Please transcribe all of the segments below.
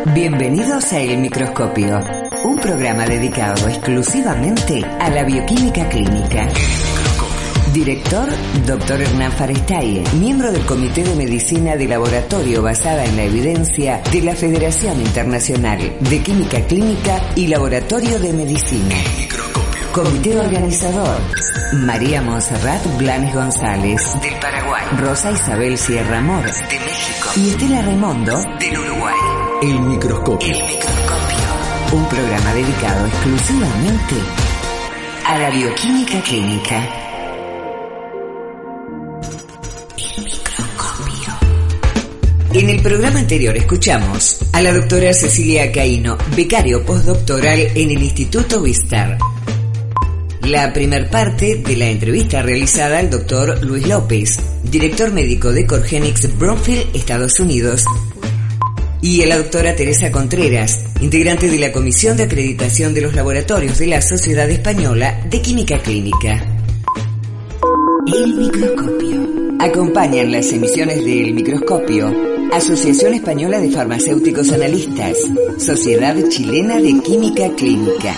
Bienvenidos a El Microscopio, un programa dedicado exclusivamente a la bioquímica clínica. Director, Dr. Hernán Farestaie, miembro del Comité de Medicina de Laboratorio basada en la evidencia de la Federación Internacional de Química Clínica y Laboratorio de Medicina. Comité organizador, María Montserrat Blanes González, del Paraguay, Rosa Isabel Sierra Mor, de México, y Estela Raimondo, del Uruguay. El Microscopio. El Microscopio, un programa dedicado exclusivamente a la bioquímica clínica. En el programa anterior escuchamos a la doctora Cecilia Caíno, becario postdoctoral en el Instituto Wistar. La primer parte de la entrevista realizada al doctor Luis López, director médico de Corgenix Brownfield, Estados Unidos, y a la doctora Teresa Contreras, integrante de la Comisión de Acreditación de los Laboratorios de la Sociedad Española de Química Clínica. El Microscopio. Acompañan las emisiones de El Microscopio Asociación Española de Farmacéuticos Analistas, Sociedad Chilena de Química Clínica.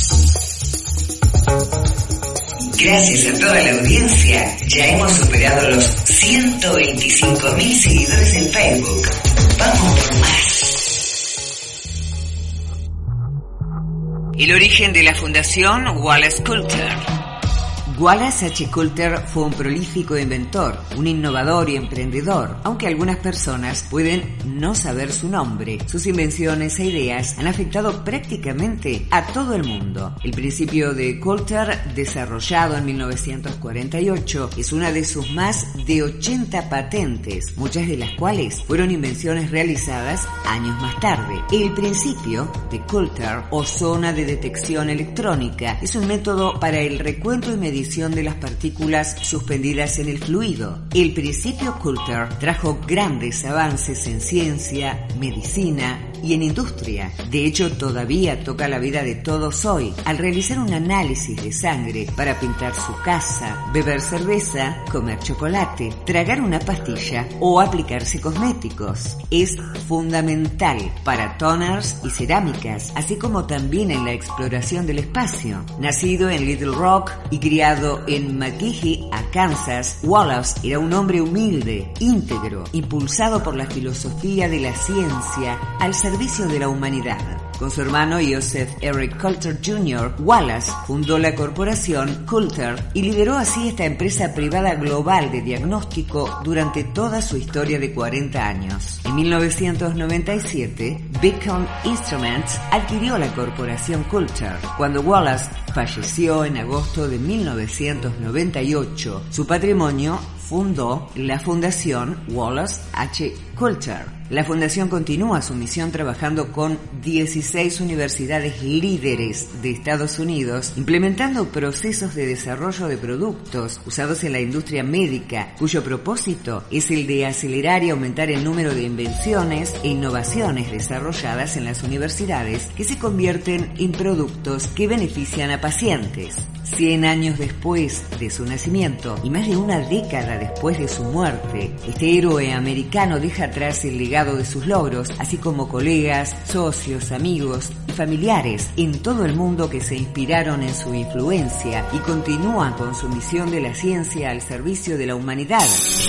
Gracias a toda la audiencia, ya hemos superado los 125.000 seguidores en Facebook. Vamos por más. El origen de la Fundación Wallace Coulter. Wallace H. Coulter fue un prolífico inventor, un innovador y emprendedor, aunque algunas personas pueden no saber su nombre. Sus invenciones e ideas han afectado prácticamente a todo el mundo. El principio de Coulter, desarrollado en 1948, es una de sus más de 80 patentes, muchas de las cuales fueron invenciones realizadas años más tarde. El principio de Coulter, o zona de detección electrónica, es un método para el recuento y medición de las partículas suspendidas en el fluido. El principio Coulter trajo grandes avances en ciencia, medicina y en industria. De hecho, todavía toca la vida de todos hoy al realizar un análisis de sangre para pintar su casa, beber cerveza, comer chocolate, tragar una pastilla o aplicarse cosméticos. Es fundamental para toners y cerámicas, así como también en la exploración del espacio. Nacido en Little Rock y criado en McGehee, Arkansas, Wallace era un hombre humilde, íntegro, impulsado por la filosofía de la ciencia al servicio de la humanidad. Con su hermano Joseph Eric Coulter Jr., Wallace fundó la corporación Coulter y lideró así esta empresa privada global de diagnóstico durante toda su historia de 40 años. En 1997, Beacon Instruments adquirió la corporación Coulter. Cuando Wallace falleció en agosto de 1998, su patrimonio fundó la Fundación Wallace H. Coulter. La fundación continúa su misión trabajando con 16 universidades líderes de Estados Unidos, implementando procesos de desarrollo de productos usados en la industria médica, cuyo propósito es el de acelerar y aumentar el número de invenciones e innovaciones desarrolladas en las universidades que se convierten en productos que benefician a pacientes. 100 años después de su nacimiento y más de una década después de su muerte, este héroe americano deja atrás el legado de sus logros, así como colegas, socios, amigos y familiares en todo el mundo que se inspiraron en su influencia y continúan con su misión de la ciencia al servicio de la humanidad.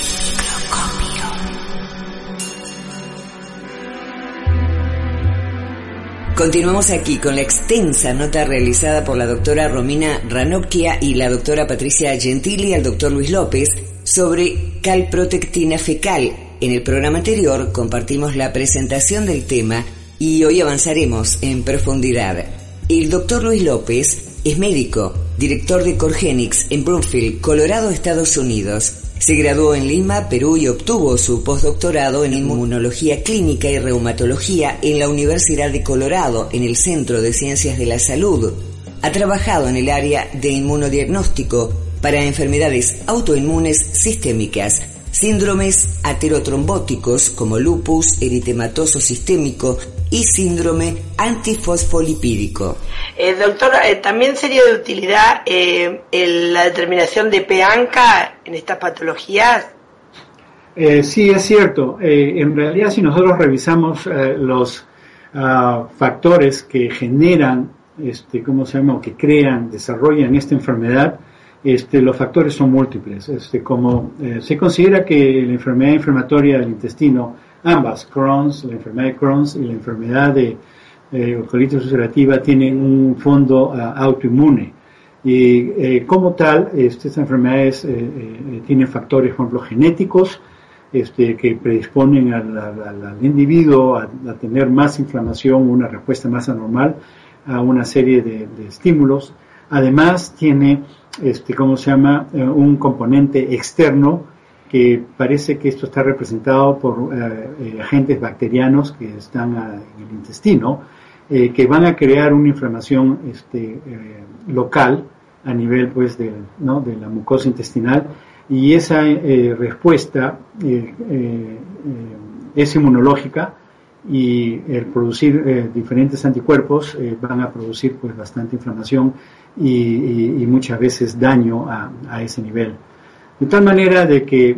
Continuamos aquí con la extensa nota realizada por la doctora Romina Ranocchia y la doctora Patricia Gentili al doctor Luis López sobre calprotectina fecal. En el programa anterior compartimos la presentación del tema y hoy avanzaremos en profundidad. El doctor Luis López es médico, director de Corgenix en Brownfield, Colorado, Estados Unidos. Se graduó en Lima, Perú y obtuvo su postdoctorado en Inmunología Clínica y Reumatología en la Universidad de Colorado, en el Centro de Ciencias de la Salud. Ha trabajado en el área de inmunodiagnóstico para enfermedades autoinmunes sistémicas, síndromes aterotrombóticos como lupus eritematoso sistémico y síndrome antifosfolipídico. Doctor, también sería de utilidad la determinación de P-ANCA en estas patologías. Sí, es cierto. En realidad, si nosotros revisamos los factores que generan, ¿cómo se llama? O que crean, desarrollan esta enfermedad. Los factores son múltiples. Se considera que la enfermedad inflamatoria del intestino, ambas, Crohn's, la enfermedad de Crohn's y la enfermedad de colitis ulcerativa, tienen un fondo autoinmune. Y como tal, estas enfermedades tienen factores, por ejemplo, genéticos, que predisponen al individuo a tener más inflamación, una respuesta más anormal a una serie de estímulos. Además, tiene, un componente externo, que parece que esto está representado por agentes bacterianos que están en el intestino, que van a crear una inflamación local a nivel, pues, de la mucosa intestinal, y esa respuesta es inmunológica, y el producir diferentes anticuerpos van a producir, pues, bastante inflamación y muchas veces daño a ese nivel. De tal manera de que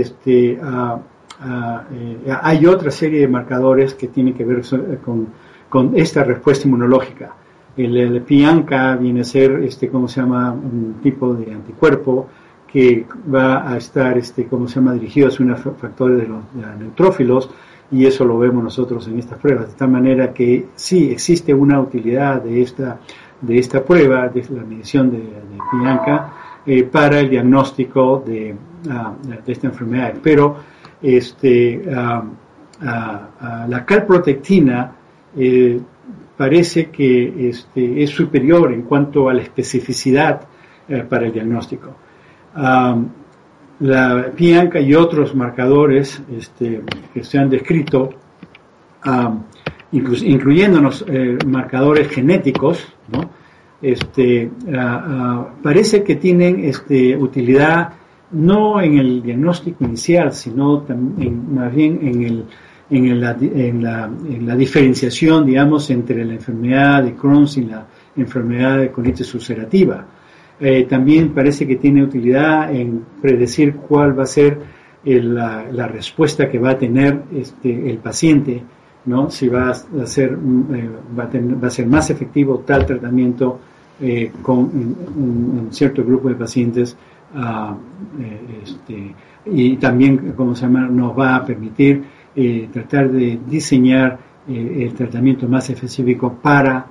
hay otra serie de marcadores que tienen que ver con esta respuesta inmunológica. El PIANCA viene a ser, un tipo de anticuerpo que va a estar, dirigido hacia unos factores de los neutrófilos, y eso lo vemos nosotros en estas pruebas. De tal manera que sí existe una utilidad de esta prueba, de la medición de PIANCA, para el diagnóstico de esta enfermedad. Pero la calprotectina parece que es superior en cuanto a la especificidad para el diagnóstico. La PIANCA y otros marcadores que se han descrito, incluyendo los marcadores genéticos, ¿no? Parece que tienen utilidad no en el diagnóstico inicial, sino más bien en la diferenciación, digamos, entre la enfermedad de Crohn's y la enfermedad de colitis ulcerativa. También parece que tiene utilidad en predecir cuál va a ser la respuesta que va a tener el paciente, ¿no? Si va a ser más efectivo tal tratamiento con un cierto grupo de pacientes, y también, nos va a permitir tratar de diseñar el tratamiento más específico para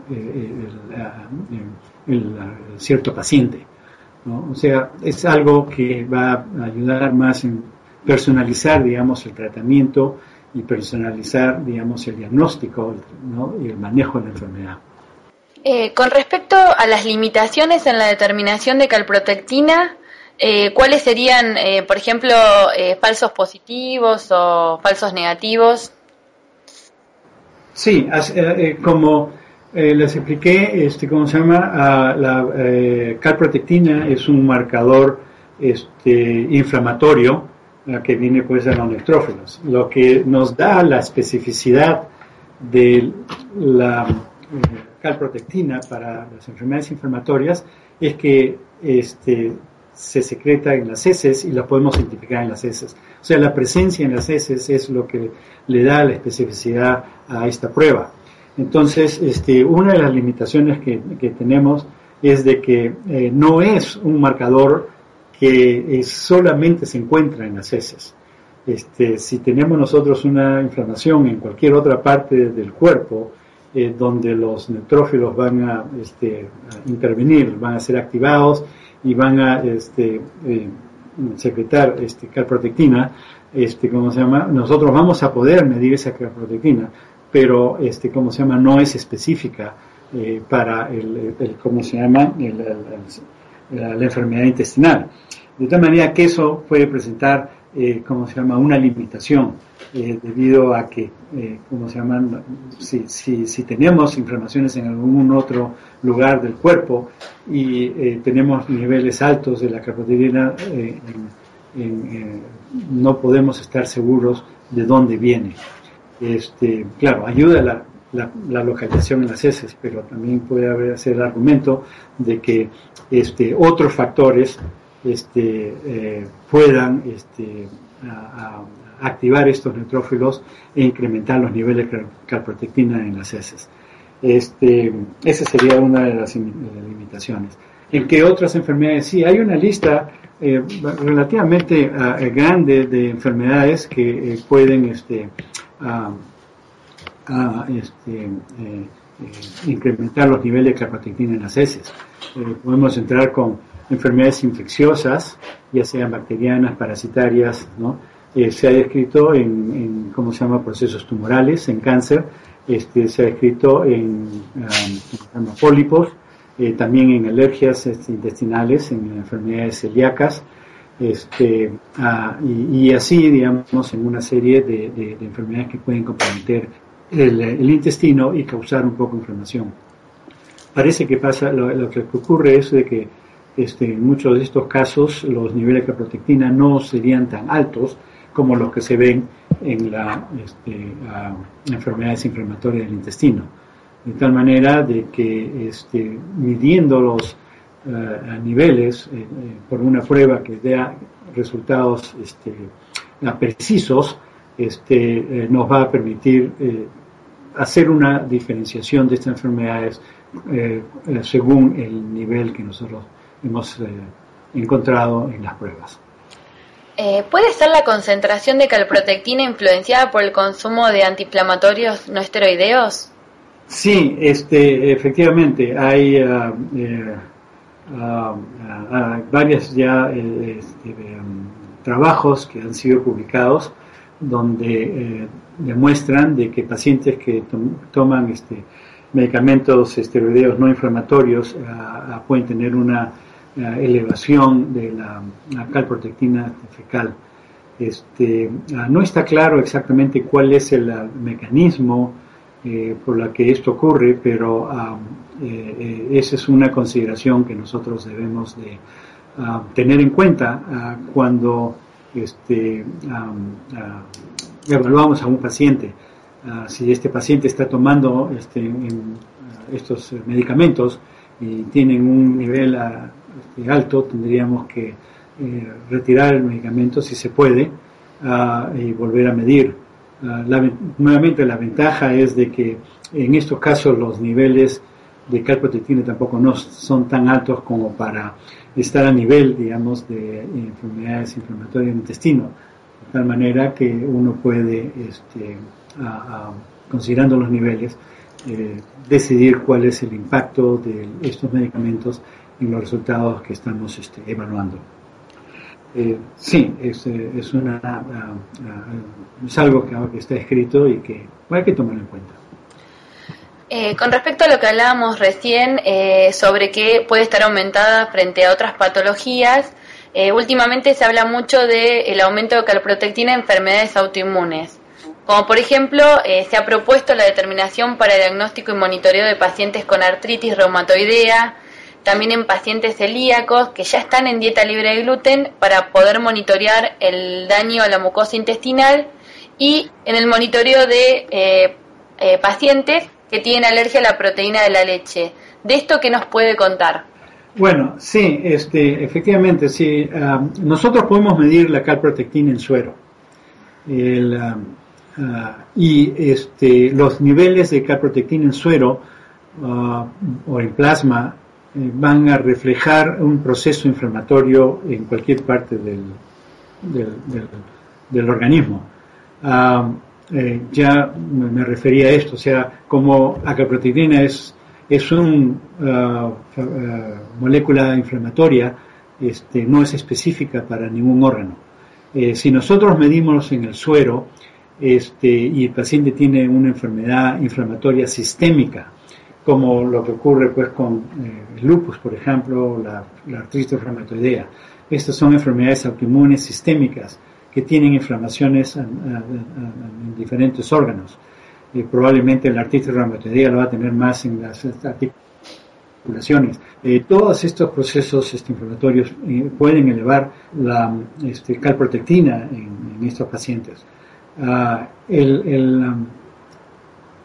el cierto paciente, ¿no? O sea, es algo que va a ayudar más en personalizar, digamos, el tratamiento y personalizar, digamos, el diagnóstico, ¿no? Y el manejo de la enfermedad. Con respecto a las limitaciones en la determinación de calprotectina, ¿cuáles serían, por ejemplo, falsos positivos o falsos negativos? Sí, como les expliqué, la calprotectina es un marcador inflamatorio que viene, pues, de los neutrófilos. Lo que nos da la especificidad de la calprotectina para las enfermedades inflamatorias es que se secreta en las heces y la podemos identificar en las heces. O sea, la presencia en las heces es lo que le da la especificidad a esta prueba. Entonces, una de las limitaciones que tenemos es de que no es un marcador que solamente se encuentra en las heces. Si tenemos nosotros una inflamación en cualquier otra parte del cuerpo, donde los neutrófilos van a intervenir, van a ser activados y van a secretar calprotectina, nosotros vamos a poder medir esa calprotectina, pero no es específica para la enfermedad intestinal. De tal manera que eso puede presentar una limitación, debido a que si tenemos inflamaciones en algún otro lugar del cuerpo y tenemos niveles altos de la calprotectina, no podemos estar seguros de dónde viene. Claro, ayuda la localización en las heces, pero también puede haber el argumento de que otros factores puedan activar estos neutrófilos e incrementar los niveles de calprotectina en las heces. Esa sería una de las limitaciones. ¿En qué otras enfermedades? Sí, hay una lista relativamente grande de enfermedades que pueden incrementar los niveles de calprotectina en las heces. Podemos entrar con enfermedades infecciosas, ya sean bacterianas, parasitarias, ¿no? Se ha descrito en ¿cómo se llama?, procesos tumorales, en cáncer, se ha descrito en pólipos, también en alergias intestinales, en enfermedades celíacas, y así, digamos, en una serie de enfermedades que pueden comprometer el intestino y causar un poco de inflamación. Parece que lo que ocurre es de que en muchos de estos casos los niveles de calprotectina no serían tan altos como los que se ven en enfermedades inflamatorias del intestino, de tal manera de que midiendo los niveles por una prueba que dé resultados precisos, nos va a permitir hacer una diferenciación de estas enfermedades según el nivel que nosotros hemos encontrado en las pruebas. ¿Puede ser la concentración de calprotectina influenciada por el consumo de antiinflamatorios no esteroideos? Sí, efectivamente, hay varios ya trabajos que han sido publicados donde demuestran de que pacientes que toman medicamentos esteroideos no inflamatorios pueden tener una elevación de la calprotectina fecal. No está claro exactamente cuál es el mecanismo por la que esto ocurre, pero esa es una consideración que nosotros debemos de tener en cuenta cuando evaluamos a un paciente. Si este paciente está tomando estos medicamentos y tienen un nivel alto, tendríamos que retirar el medicamento si se puede y volver a medir. Nuevamente la ventaja es de que en estos casos los niveles de calprotectina tampoco no son tan altos como para estar a nivel, digamos, de enfermedades inflamatorias del intestino, de tal manera que uno puede, considerando los niveles, decidir cuál es el impacto de estos medicamentos en los resultados que estamos evaluando. Sí, es algo que está escrito y que hay que tomarlo en cuenta. Con respecto a lo que hablábamos recién sobre que puede estar aumentada frente a otras patologías, últimamente se habla mucho del aumento de calprotectina en enfermedades autoinmunes. Como por ejemplo, se ha propuesto la determinación para diagnóstico y monitoreo de pacientes con artritis reumatoidea, también en pacientes celíacos que ya están en dieta libre de gluten para poder monitorear el daño a la mucosa intestinal, y en el monitoreo de pacientes que tienen alergia a la proteína de la leche. ¿De esto qué nos puede contar? Bueno, sí, efectivamente, sí. Nosotros podemos medir la calprotectina en suero. Los niveles de calprotectina en suero o en plasma van a reflejar un proceso inflamatorio en cualquier parte del organismo. Ya me refería a esto, o sea, como la calprotectina es una molécula inflamatoria, no es específica para ningún órgano. Si nosotros medimos en el suero y el paciente tiene una enfermedad inflamatoria sistémica, como lo que ocurre pues con el lupus, por ejemplo, la artritis reumatoidea. Estas son enfermedades autoinmunes sistémicas que tienen inflamaciones en diferentes órganos. Probablemente la artritis reumatoidea lo va a tener más en las articulaciones. Todos estos procesos inflamatorios pueden elevar la calprotectina en estos pacientes.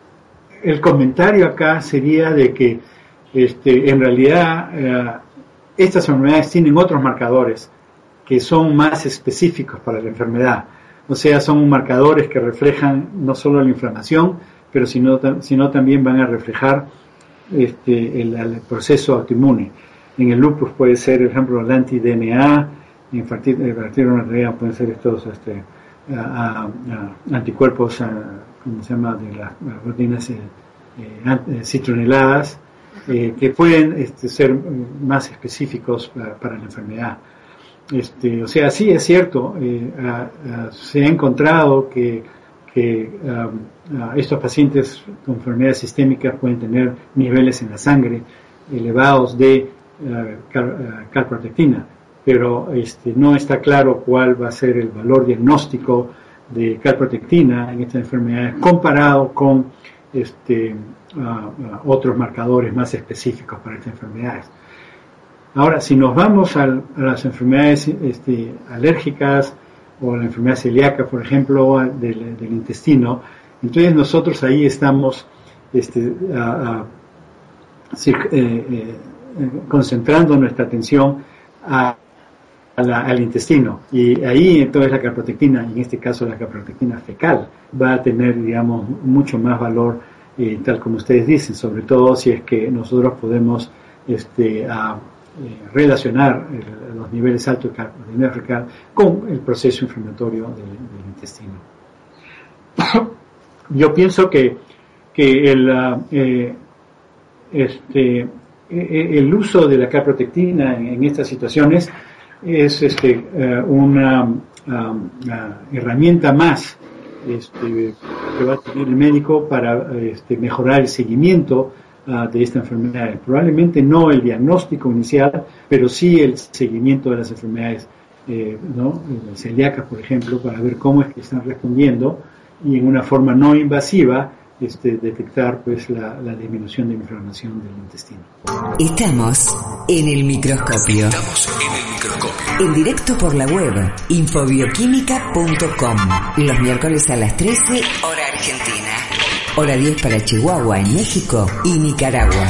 El comentario acá sería de que en realidad estas enfermedades tienen otros marcadores que son más específicos para la enfermedad. O sea, son marcadores que reflejan no solo la inflamación, pero sino también van a reflejar el proceso autoinmune. En el lupus puede ser, por ejemplo, el anti-DNA, en arterial pueden ser estos anticuerpos, ¿cómo se llama?, de las proteínas citroneladas, que pueden ser más específicos para la enfermedad. O sea, sí es cierto, se ha encontrado que estos pacientes con enfermedades sistémicas pueden tener niveles en la sangre elevados de calprotectina, pero no está claro cuál va a ser el valor diagnóstico de calprotectina en estas enfermedades comparado con otros marcadores más específicos para estas enfermedades. Ahora, si nos vamos a las enfermedades alérgicas o a la enfermedad celíaca, por ejemplo, del intestino, entonces nosotros ahí estamos concentrando nuestra atención al intestino, y ahí entonces la calprotectina, en este caso la calprotectina fecal, va a tener, digamos, mucho más valor, tal como ustedes dicen, sobre todo si es que nosotros podemos relacionar los niveles altos de calprotectina fecal con el proceso inflamatorio del intestino. Yo pienso que el uso de la calprotectina en estas situaciones es una herramienta más que va a tener el médico para mejorar el seguimiento de esta enfermedad. Probablemente no el diagnóstico inicial, pero sí el seguimiento de las enfermedades celíacas, por ejemplo, para ver cómo es que están respondiendo y en una forma no invasiva detectar pues la disminución de inflamación del intestino. Estamos en el microscopio. En directo por la web infobioquímica.com. Los miércoles a las 13, hora argentina. Hora 10 para Chihuahua en México y Nicaragua.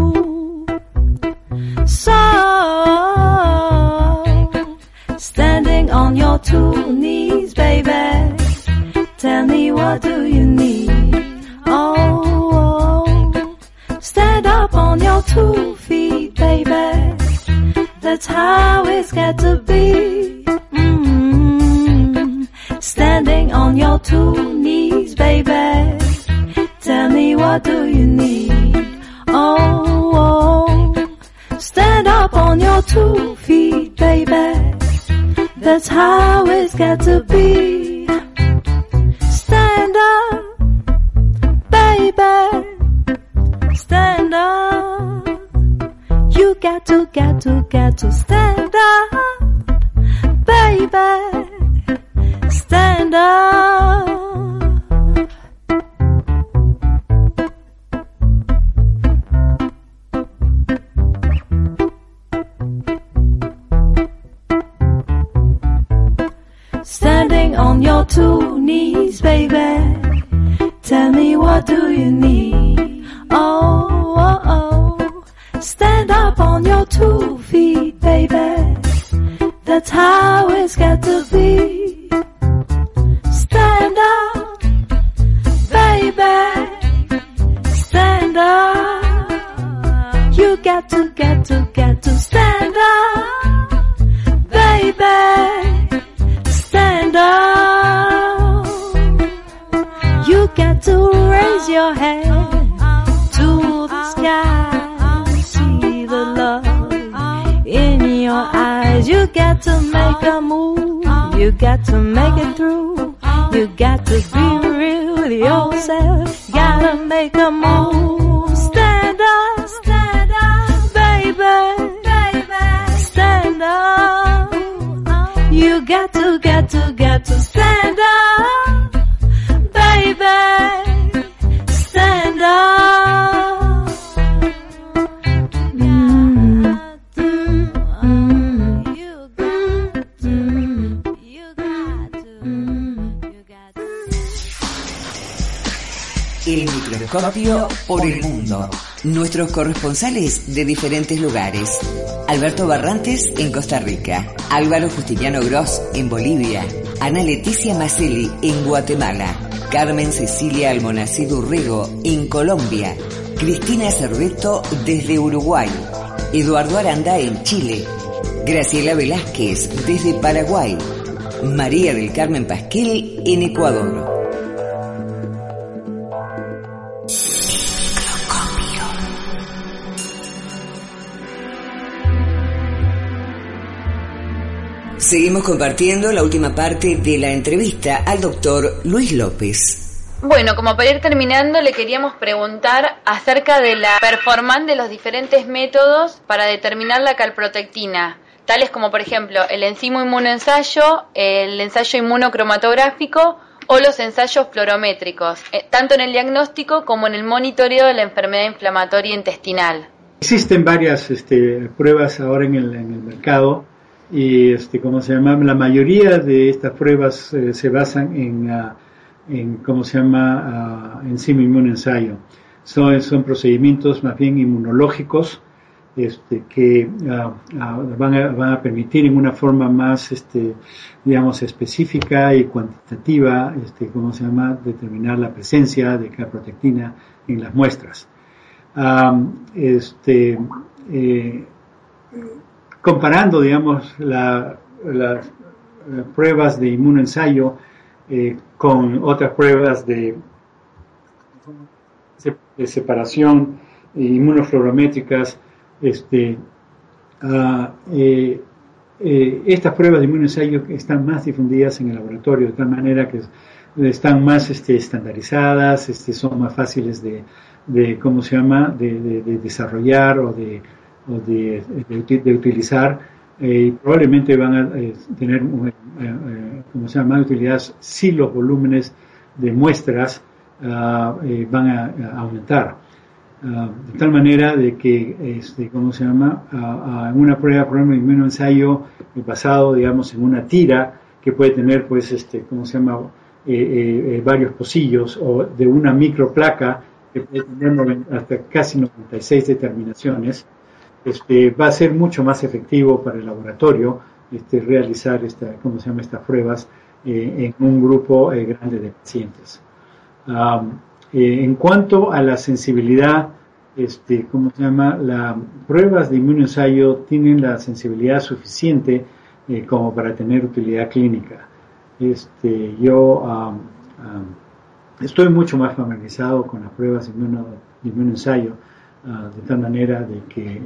Standing me what do you need? Oh, stand up on your 2 feet, baby. That's how it's got to be. Standing on your 2 knees, baby. Tell me what do you need? Oh, stand up on your 2 feet, baby. That's how it's got to be. Stand up, baby. Stand up. You got to stand up, baby. Stand up. Standing on your 2 knees, baby. Tell me what do you need? Oh, stand up on your 2 feet, baby. That's how it's got to be. Stand up, baby. Stand up. You got to stand up, baby. Stand up. You got to raise your hand to the sky. See the love in your eyes. You got to make a move. You got to make it through. You got to be real with yourself. Gotta make a move. Stand up, baby. Stand up. You got to stand up, baby. Stand up. El microscopio por el mundo. Nuestros corresponsales de diferentes lugares. Alberto Barrantes en Costa Rica, Álvaro Justiniano Gross en Bolivia, Ana Leticia Maselli en Guatemala, Carmen Cecilia Almonacid Urrego en Colombia, Cristina Cerveto desde Uruguay, Eduardo Aranda en Chile, Graciela Velázquez desde Paraguay, María del Carmen Pasquel en Ecuador. Seguimos compartiendo la última parte de la entrevista al doctor Luis López. Bueno, como para ir terminando, le queríamos preguntar acerca de la performance de los diferentes métodos para determinar la calprotectina, tales como, por ejemplo, el enzimo inmunoensayo, el ensayo inmunocromatográfico o los ensayos fluorométricos, tanto en el diagnóstico como en el monitoreo de la enfermedad inflamatoria intestinal. Existen varias pruebas ahora en el mercado. Y la mayoría de estas pruebas se basan en enzima inmunoensayo. Son procedimientos más bien inmunológicos que van a permitir en una forma más específica y cuantitativa determinar la presencia de calprotectina en las muestras. Comparando, las pruebas de inmunoensayo con otras pruebas de separación inmunofluorométricas, estas pruebas de inmunoensayo están más difundidas en el laboratorio, de tal manera que están más estandarizadas, son más fáciles de desarrollar o de utilizar, y probablemente van a tener más utilidad si los volúmenes de muestras van a aumentar, de tal manera de que una prueba, por ejemplo, de inmunoensayo basado en una tira que puede tener varios pocillos, o de una microplaca que puede tener hasta casi 96 determinaciones, va a ser mucho más efectivo para el laboratorio realizar estas pruebas en un grupo grande de pacientes. En cuanto a la sensibilidad, ¿cómo se llama? Las pruebas de inmunoensayo tienen la sensibilidad suficiente como para tener utilidad clínica. Yo estoy mucho más familiarizado con las pruebas de inmunoensayo, de tal manera de que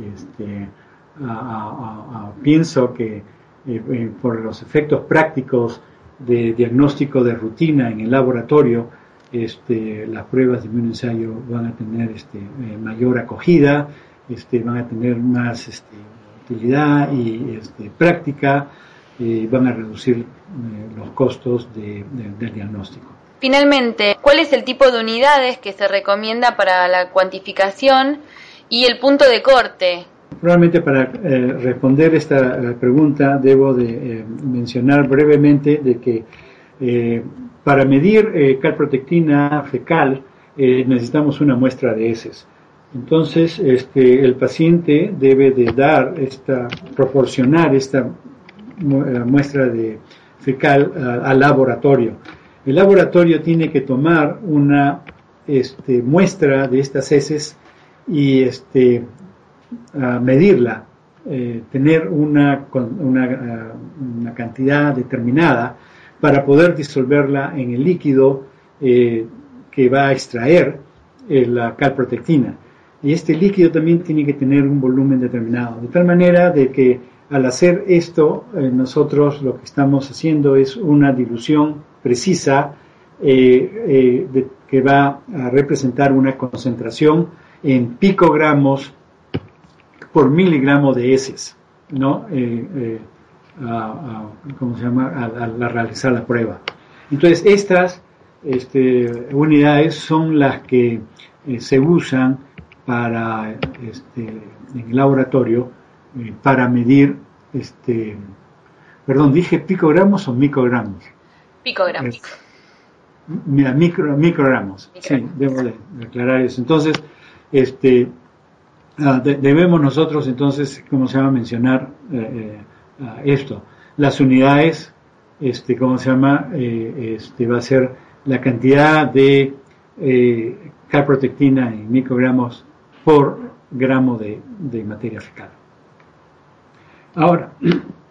pienso que por los efectos prácticos de diagnóstico de rutina en el laboratorio, las pruebas de inmunoensayo van a tener mayor acogida, van a tener más utilidad y práctica, van a reducir los costos del diagnóstico. Finalmente, ¿cuál es el tipo de unidades que se recomienda para la cuantificación y el punto de corte? Probablemente para responder esta pregunta debo de mencionar brevemente de que para medir calprotectina fecal necesitamos una muestra de heces. Entonces el paciente debe de proporcionar esta muestra de fecal al laboratorio. El laboratorio tiene que tomar una muestra de estas heces y medirla, tener una cantidad determinada para poder disolverla en el líquido que va a extraer la calprotectina. Y este líquido también tiene que tener un volumen determinado, de tal manera de que al hacer esto, nosotros lo que estamos haciendo es una dilución precisa que va a representar una concentración en picogramos por miligramo de heces, ¿no? ¿Cómo se llama? Al realizar la prueba. Entonces, estas unidades son las que se usan para en el laboratorio para medir, ¿dije picogramos o microgramos? Picogramos. Microgramos. Sí, debo de aclarar eso. Entonces, debemos nosotros, entonces, ¿cómo se llama? Mencionar esto. Las unidades, ¿cómo se llama? Va a ser la cantidad de calprotectina en microgramos por gramo de materia fecal. Ahora,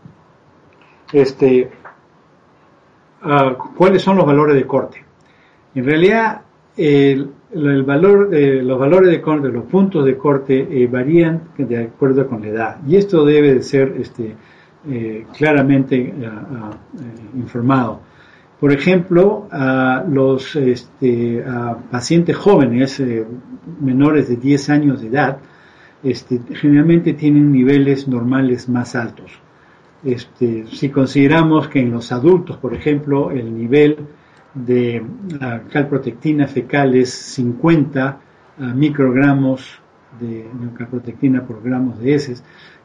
¿cuáles son los valores de corte? En realidad, los valores de corte, los puntos de corte varían de acuerdo con la edad, y esto debe de ser claramente informado. Por ejemplo, los pacientes jóvenes, menores de 10 años de edad, generalmente tienen niveles normales más altos. Si consideramos que en los adultos, por ejemplo, el nivel de calprotectina fecal es 50 microgramos de calprotectina por gramos de heces,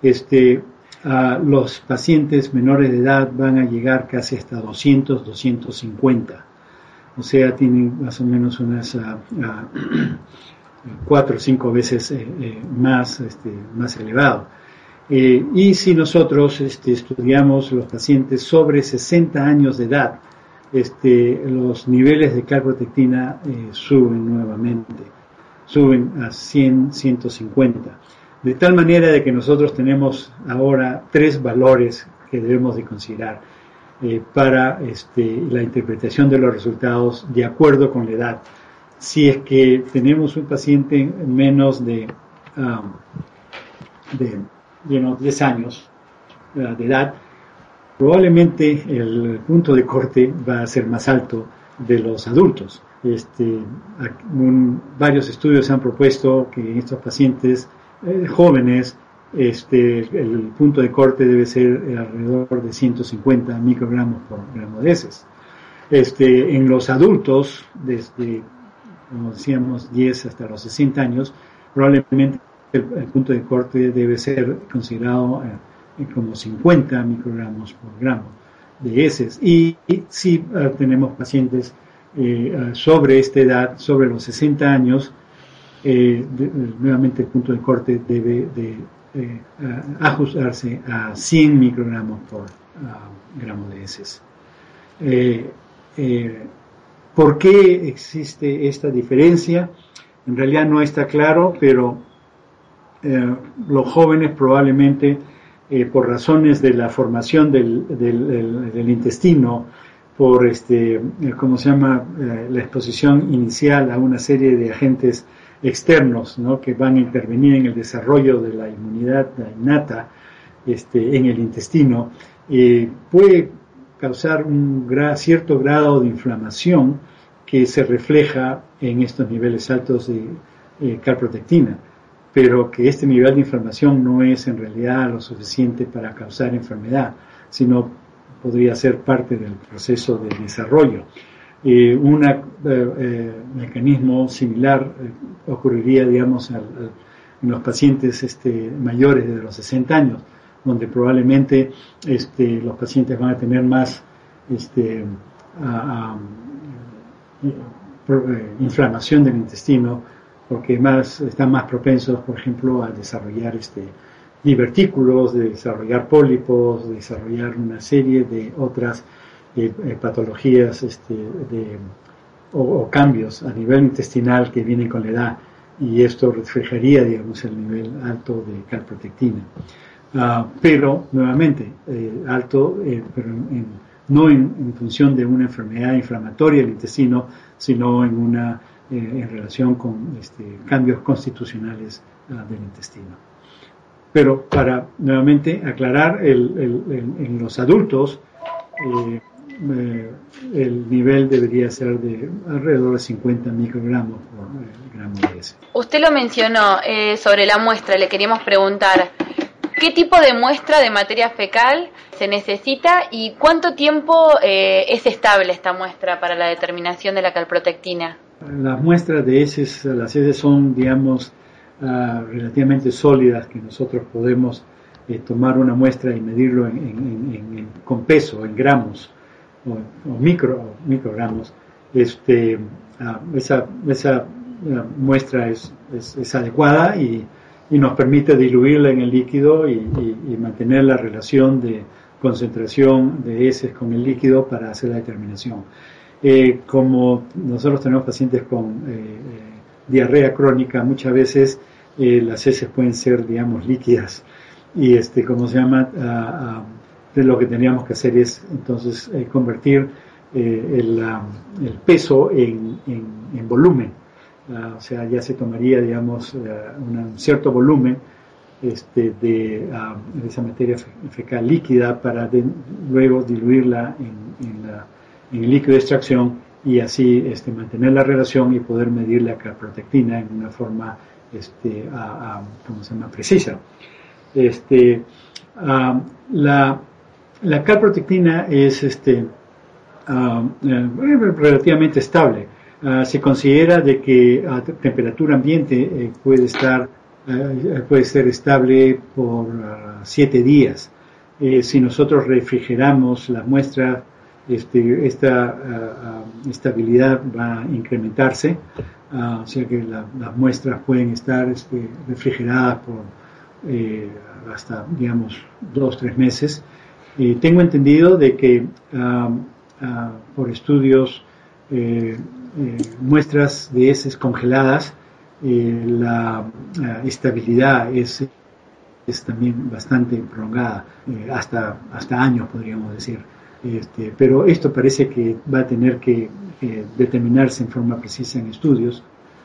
los pacientes menores de edad van a llegar casi hasta 200, 250. O sea, tienen más o menos unas 4 o 5 veces más elevado. Y si nosotros estudiamos los pacientes sobre 60 años de edad, los niveles de calprotectina suben nuevamente, suben a 100, 150. De tal manera de que nosotros tenemos ahora 3 valores que debemos de considerar para la interpretación de los resultados de acuerdo con la edad. Si es que tenemos un paciente menos de 10 años de edad, probablemente el punto de corte va a ser más alto de los adultos. Varios estudios han propuesto que en estos pacientes jóvenes el punto de corte debe ser alrededor de 150 microgramos por gramo de heces. En los adultos, desde, como decíamos, 10 hasta los 60 años, probablemente el punto de corte debe ser considerado como 50 microgramos por gramo de heces. Y si tenemos pacientes sobre esta edad, sobre los 60 años, nuevamente el punto de corte debe de ajustarse a 100 microgramos por gramo de heces. ¿Por qué existe esta diferencia? En realidad no está claro, pero los jóvenes probablemente por razones de la formación del intestino, por la exposición inicial a una serie de agentes externos, ¿no?, que van a intervenir en el desarrollo de la inmunidad innata en el intestino, puede causar un cierto grado de inflamación que se refleja en estos niveles altos de calprotectina, pero que este nivel de inflamación no es en realidad lo suficiente para causar enfermedad, sino podría ser parte del proceso de desarrollo. Un mecanismo similar ocurriría, digamos, en los pacientes mayores de los 60 años, donde probablemente los pacientes van a tener más inflamación del intestino, porque están más propensos, por ejemplo, a desarrollar divertículos, de desarrollar pólipos, de desarrollar una serie de otras patologías o cambios a nivel intestinal que vienen con la edad, y esto reflejaría, digamos, el nivel alto de calprotectina. Pero, nuevamente, alto, pero no en función de una enfermedad inflamatoria del intestino, sino en relación con cambios constitucionales del intestino. Pero para nuevamente aclarar, en los adultos el nivel debería ser de alrededor de 50 microgramos por gramo de heces. Usted lo mencionó sobre la muestra, le queríamos preguntar, ¿qué tipo de muestra de materia fecal se necesita y cuánto tiempo es estable esta muestra para la determinación de la calprotectina? Las muestras de heces, las heces son, digamos, relativamente sólidas, que nosotros podemos tomar una muestra y medirlo con peso, en gramos o microgramos. Esa muestra es adecuada y nos permite diluirla en el líquido y mantener la relación de concentración de heces con el líquido para hacer la determinación. Como nosotros tenemos pacientes con diarrea crónica, muchas veces las heces pueden ser, digamos, líquidas, y lo que tendríamos que hacer es entonces convertir el peso en volumen. O sea, ya se tomaría, digamos, un cierto volumen de esa materia fecal líquida para luego diluirla en el líquido de extracción y así mantener la relación y poder medir la calprotectina en una forma precisa. La calprotectina es relativamente estable. Se considera de que a temperatura ambiente puede ser estable por 7 días. Si nosotros refrigeramos la muestra, esta estabilidad va a incrementarse, o sea que las muestras pueden estar refrigeradas por hasta, digamos, 2-3 meses. Tengo entendido de que por estudios muestras de heces congeladas, la estabilidad es también bastante prolongada, hasta años podríamos decir. Pero esto parece que va a tener que determinarse en forma precisa en estudios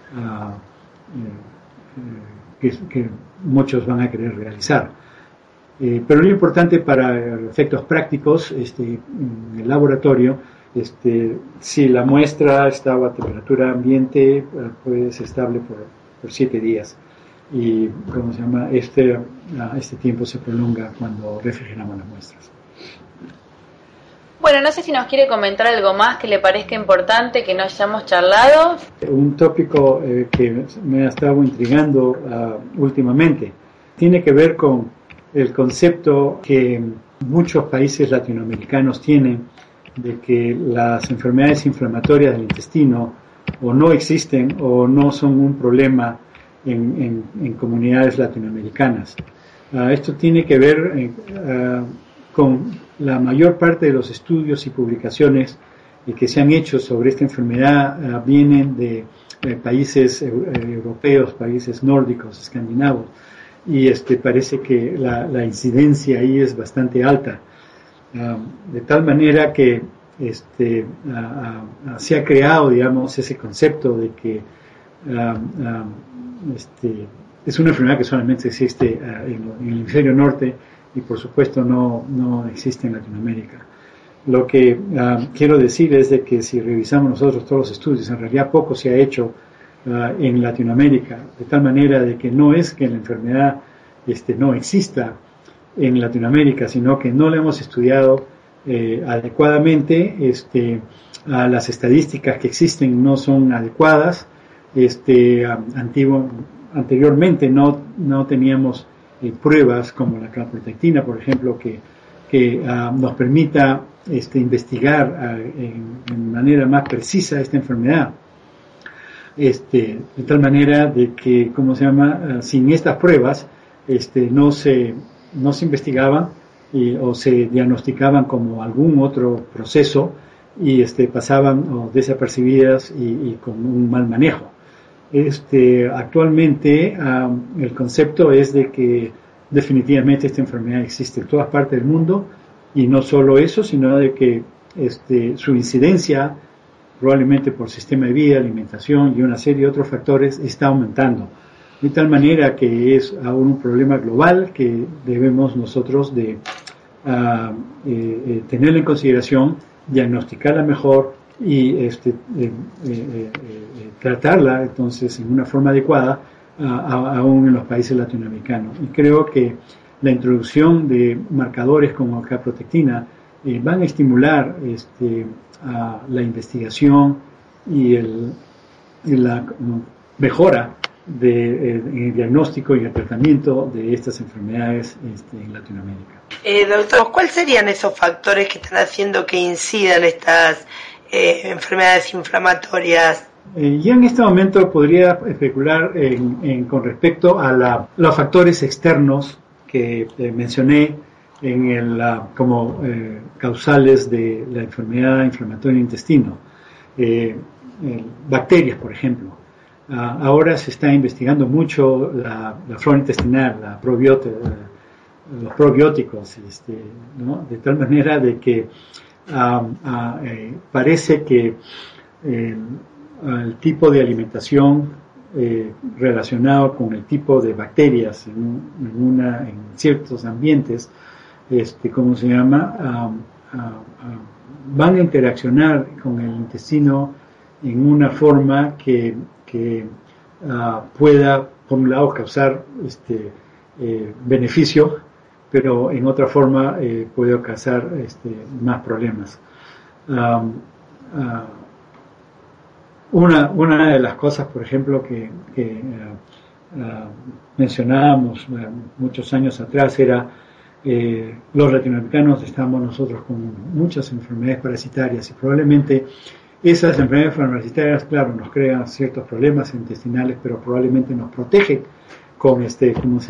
que muchos van a querer realizar. Pero lo importante para efectos prácticos en el laboratorio, si la muestra estaba a temperatura ambiente, puede ser estable por 7 días. Y este tiempo se prolonga cuando refrigeramos las muestras. Bueno, no sé si nos quiere comentar algo más que le parezca importante, que no hayamos charlado. Un tópico que me ha estado intrigando últimamente tiene que ver con el concepto que muchos países latinoamericanos tienen de que las enfermedades inflamatorias del intestino o no existen o no son un problema en comunidades latinoamericanas. Esto tiene que ver con la mayor parte de los estudios y publicaciones que se han hecho sobre esta enfermedad vienen de países europeos, países nórdicos, escandinavos, y parece que la incidencia ahí es bastante alta, de tal manera que se ha creado, digamos, ese concepto de que es una enfermedad que solamente existe en el hemisferio norte y por supuesto no existe en Latinoamérica. Lo que quiero decir es de que si revisamos nosotros todos los estudios, en realidad poco se ha hecho en Latinoamérica, de tal manera de que no es que la enfermedad no exista en Latinoamérica, sino que no la hemos estudiado adecuadamente, las estadísticas que existen no son adecuadas, anteriormente no teníamos pruebas como la calprotectina, por ejemplo, que nos permita investigar de manera más precisa esta enfermedad, de tal manera de que, sin estas pruebas, no se investigaban o se diagnosticaban como algún otro proceso y pasaban desapercibidas y con un mal manejo. Actualmente el concepto es de que definitivamente esta enfermedad existe en todas partes del mundo, y no solo eso, sino de que su incidencia, probablemente por sistema de vida, alimentación y una serie de otros factores, está aumentando, de tal manera que es aún un problema global que debemos nosotros de tenerlo en consideración, diagnosticarla mejor y tratarla entonces en una forma adecuada aún en los países latinoamericanos. Y creo que la introducción de marcadores como calprotectina van a estimular la investigación y la mejora en el diagnóstico y el tratamiento de estas enfermedades en Latinoamérica. Doctor, ¿cuáles serían esos factores que están haciendo que incidan estas enfermedades inflamatorias? Ya en este momento podría especular con respecto a los factores externos que mencioné como causales de la enfermedad inflamatoria del intestino. Bacterias, por ejemplo. Ahora se está investigando mucho la flora intestinal, los probióticos, ¿no? De tal manera de que parece que el tipo de alimentación relacionado con el tipo de bacterias en ciertos ambientes, van a interaccionar con el intestino en una forma que pueda, por un lado, causar beneficio, pero en otra forma puede causar más problemas. Una de las cosas, por ejemplo, que mencionábamos muchos años atrás era los latinoamericanos estamos nosotros con muchas enfermedades parasitarias y probablemente esas enfermedades parasitarias, claro, nos crean ciertos problemas intestinales, pero probablemente nos protegen con el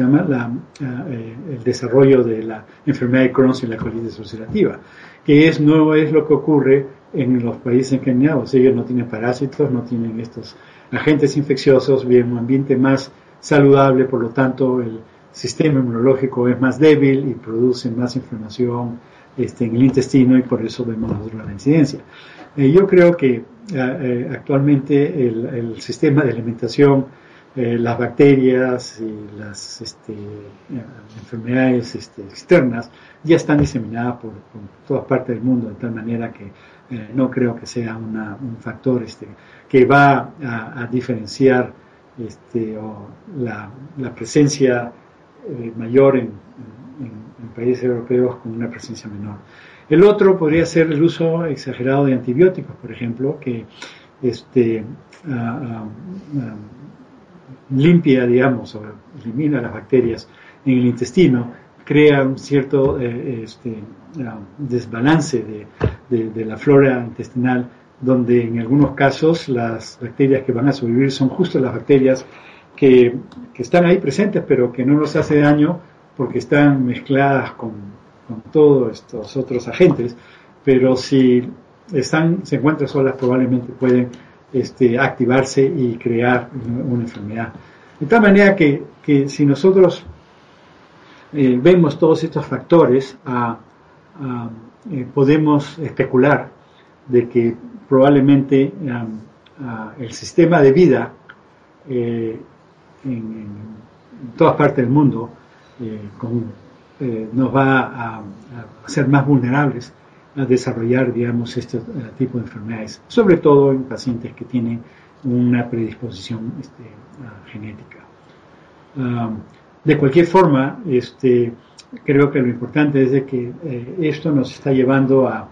desarrollo de la enfermedad de Crohn y la colitis ulcerativa, que no es lo que ocurre en los países escandinavos. Ellos no tienen parásitos, no tienen estos agentes infecciosos, viven un ambiente más saludable, por lo tanto el sistema inmunológico es más débil y produce más inflamación en el intestino, y por eso vemos nosotros la incidencia. Yo creo que actualmente el sistema de alimentación, las bacterias y las enfermedades externas ya están diseminadas por todas partes del mundo, de tal manera que no creo que sea un factor que va a diferenciar la presencia mayor en países europeos con una presencia menor. El otro podría ser el uso exagerado de antibióticos, por ejemplo, que limpia, digamos, o elimina las bacterias en el intestino, crea un cierto desbalance de la flora intestinal, donde en algunos casos las bacterias que van a sobrevivir son justo las bacterias que están ahí presentes, pero que no nos hace daño porque están mezcladas con con todos estos otros agentes, pero si se encuentran solas, probablemente pueden activarse y crear una enfermedad. De tal manera que si nosotros vemos todos estos factores, podemos especular de que probablemente el sistema de vida en todas partes del mundo nos va a ser más vulnerables a desarrollar, digamos, este tipo de enfermedades, sobre todo en pacientes que tienen una predisposición genética. De cualquier forma, creo que lo importante es de que esto nos está llevando a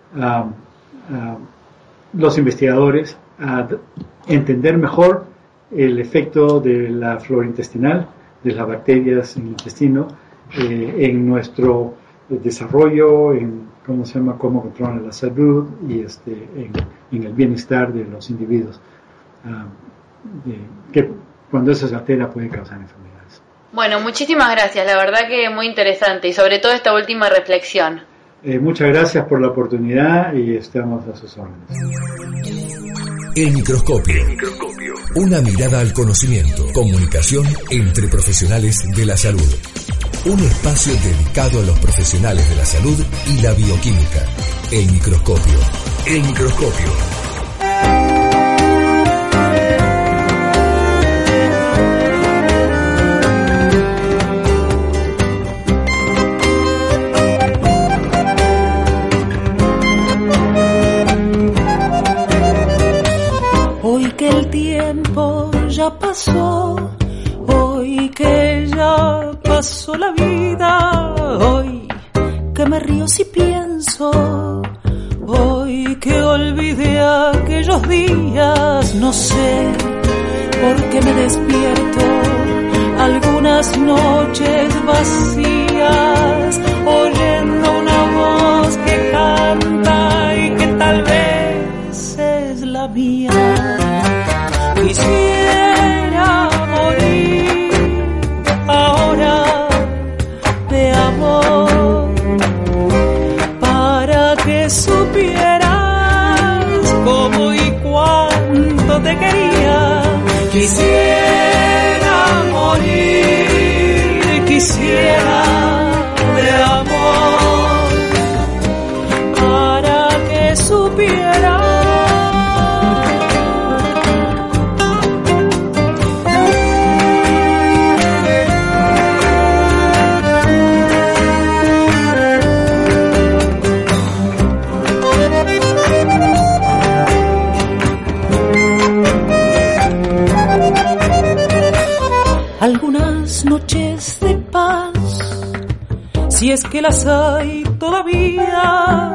los investigadores a entender mejor el efecto de la flora intestinal, de las bacterias en el intestino, en nuestro desarrollo, en cómo controlan la salud y en el bienestar de los individuos, que cuando eso se altera puede causar enfermedades. Bueno, muchísimas gracias, la verdad que muy interesante, y sobre todo esta última reflexión. Muchas gracias por la oportunidad y estamos a sus órdenes. El microscopio. Una mirada al conocimiento. Comunicación entre profesionales de la salud. Un espacio dedicado a los profesionales de la salud y la bioquímica. El microscopio. El microscopio. Hoy que el tiempo ya pasó, hoy que ya pasó la vida, hoy que me río si pienso, hoy que olvidé aquellos días, no sé por qué me despierto algunas noches vacías, oyendo una voz que canta y que tal vez es la mía. Quisiera morir ahora de amor, para que supieras cómo y cuánto te quería. Quisiera morir, quisiera de amor, para que supieras. Algunas noches de paz, si es que las hay todavía,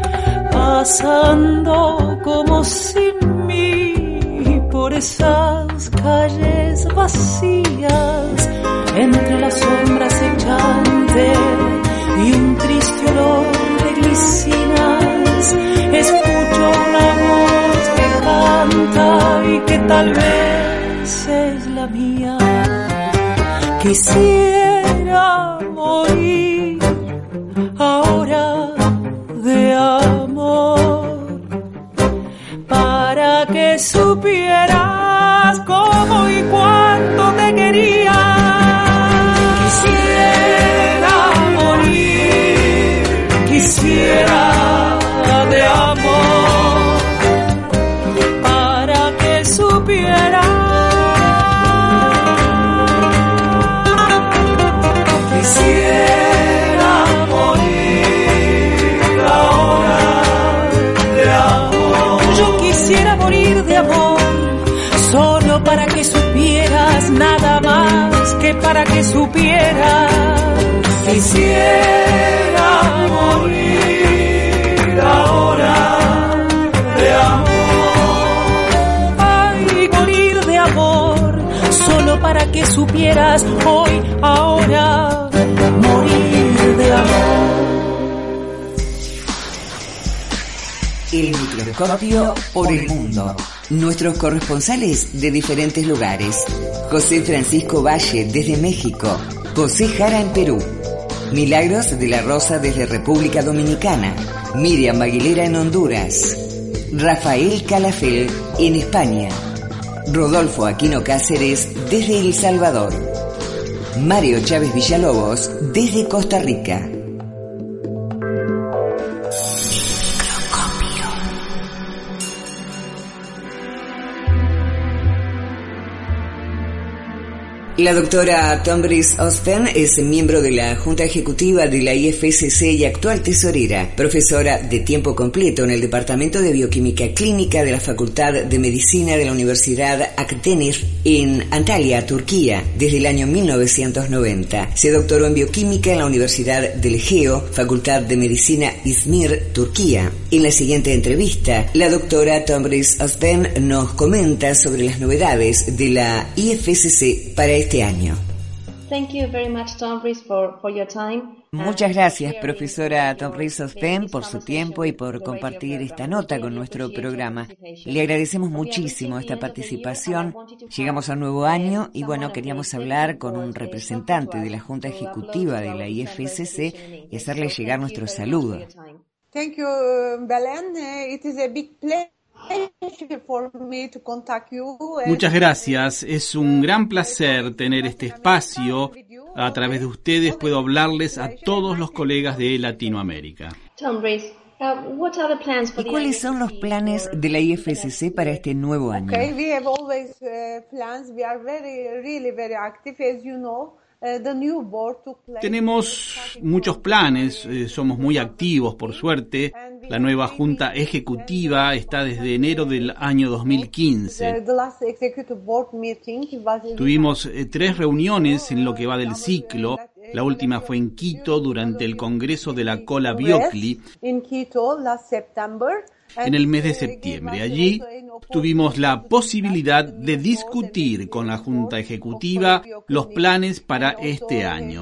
pasando como sin mí por esas calles vacías, entre las sombras echantes y un triste olor de glicinas, escucho una voz que canta y que tal vez es la mía. Quisiera morir ahora de amor, para que supieras cómo y cuánto te quería. Quisiera morir, quisiera de amor, para que supieras. Quisiera morir ahora de amor. Yo quisiera morir de amor, solo para que supieras, nada más que para que supieras. Quisiera morir ahora de amor. Ay, morir de amor, solo para que supieras hoy, ahora. Morir de amor. El microscopio por el mundo. Nuestros corresponsales de diferentes lugares. José Francisco Valle desde México. José Jara en Perú. Milagros de la Rosa desde República Dominicana. Miriam Aguilera en Honduras. Rafael Calafel en España. Rodolfo Aquino Cáceres desde El Salvador. Mario Chávez Villalobos desde Costa Rica. La doctora Tombris Osten es miembro de la Junta Ejecutiva de la IFSC y actual tesorera, profesora de tiempo completo en el Departamento de Bioquímica Clínica de la Facultad de Medicina de la Universidad Akdeniz en Antalya, Turquía, desde el año 1990. Se doctoró en Bioquímica en la Universidad del Egeo, Facultad de Medicina Izmir, Turquía. En la siguiente entrevista, la doctora Tombris Osten nos comenta sobre las novedades de la IFSC para este año. Thank you very much, Tombris, for your time. Muchas gracias, profesora Tombris Osten, por su tiempo y por compartir esta nota con nuestro programa. Le agradecemos muchísimo esta participación. Llegamos a un nuevo año y queríamos hablar con un representante de la Junta Ejecutiva de la IFSC y hacerle llegar nuestro saludo. Thank you, Belen. It is a big pleasure for me to contact you. Muchas gracias. Es un gran placer tener este espacio. A través de ustedes puedo hablarles a todos los colegas de Latinoamérica. ¿Y cuáles son los planes de la IFSC para este nuevo año? Okay, we have always plans. We are very active, as you know. Tenemos muchos planes, somos muy activos, por suerte. La nueva Junta Ejecutiva está desde enero del año 2015. Tuvimos 3 reuniones en lo que va del ciclo. La última fue en Quito durante el Congreso de la Cola Biocli en el mes de septiembre. Allí tuvimos la posibilidad de discutir con la Junta Ejecutiva los planes para este año.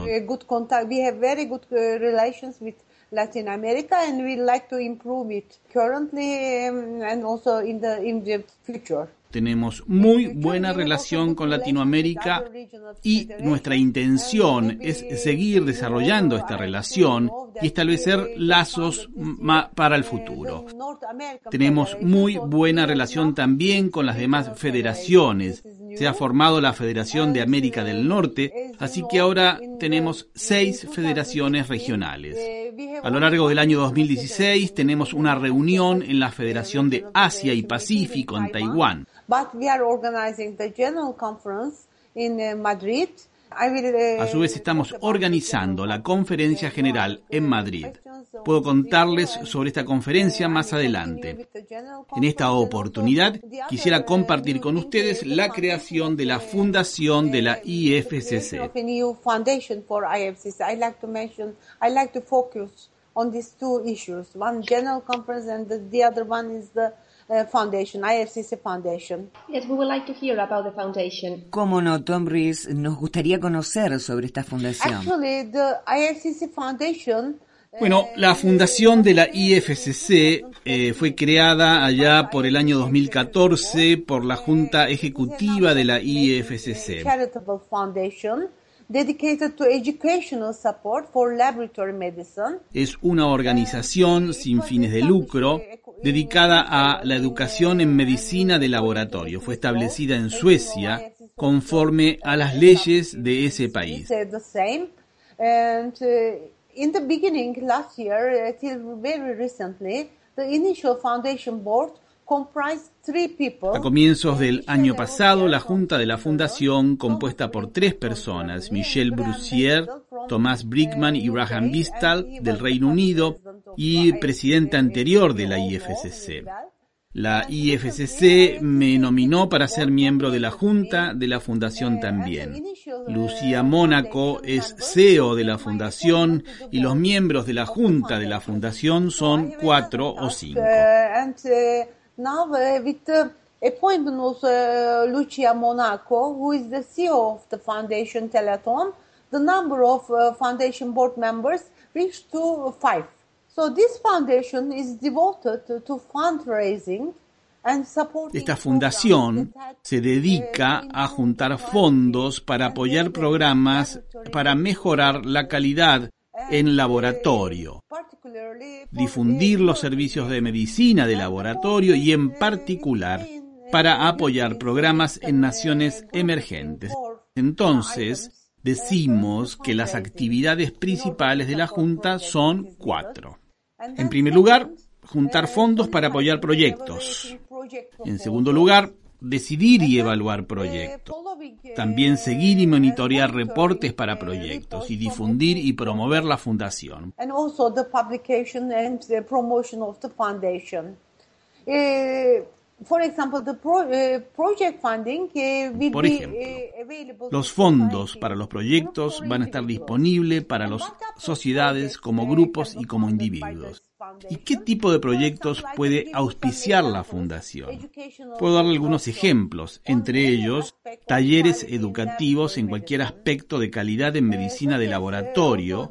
Latin America, and we like to improve it currently and also in the future. Tenemos muy buena relación con Latinoamérica y nuestra intención es seguir desarrollando esta relación y establecer lazos para el futuro. Tenemos muy buena relación también con las demás federaciones. Se ha formado la Federación de América del Norte, así que ahora tenemos 6 federaciones regionales. A lo largo del año 2016 tenemos una reunión en la Federación de Asia y Pacífico en Taiwán. But we are organizing the general conference in Madrid. A su vez estamos organizando la conferencia general en Madrid. Puedo contarles sobre esta conferencia más adelante. En esta oportunidad quisiera compartir con ustedes la creación de la fundación de la IFSC. I like to focus on these 2 issues. One general conference and the other one is the Foundation, IFSC Foundation. Yes, we would like to hear about the foundation. ¿Cómo no, Tombris? Nos gustaría conocer sobre esta fundación. Actually, the IFSC Foundation. Bueno, la fundación de la IFSC fue creada allá por el año 2014 por la Junta Ejecutiva de la IFSC. Charitable Foundation. Dedicated to educational support for laboratory medicine. Es una organización sin fines de lucro dedicada a la educación en medicina de laboratorio. Fue establecida en Suecia conforme a las leyes de ese país. In the beginning last year till very recently, the initial foundation board comprised 3 people. A comienzos del año pasado, la junta de la fundación, compuesta por 3 personas, Michel Brussier, Thomas Brickman y Graham Bistal, del Reino Unido, y presidente anterior de la IFSC. La IFSC me nominó para ser miembro de la junta de la fundación también. Lucía Mónaco es CEO de la fundación y los miembros de la junta de la fundación son 4 o 5. Now, with the appointment of Lucia Monaco, who is the CEO of the Foundation Telethon, the number of foundation board members reached to 5. So this foundation is devoted to fundraising and supporting. Esta fundación se dedica a juntar fondos para apoyar programas para mejorar la calidad en laboratorio, difundir los servicios de medicina de laboratorio y en particular para apoyar programas en naciones emergentes. Entonces, decimos que las actividades principales de la Junta son 4. En primer lugar, juntar fondos para apoyar proyectos. En segundo lugar, decidir y evaluar proyectos. También seguir y monitorear reportes para proyectos y difundir y promover la fundación. Por ejemplo, los fondos para los proyectos van a estar disponibles para las sociedades como grupos y como individuos. ¿Y qué tipo de proyectos puede auspiciar la fundación? Puedo darle algunos ejemplos, entre ellos talleres educativos en cualquier aspecto de calidad en medicina de laboratorio,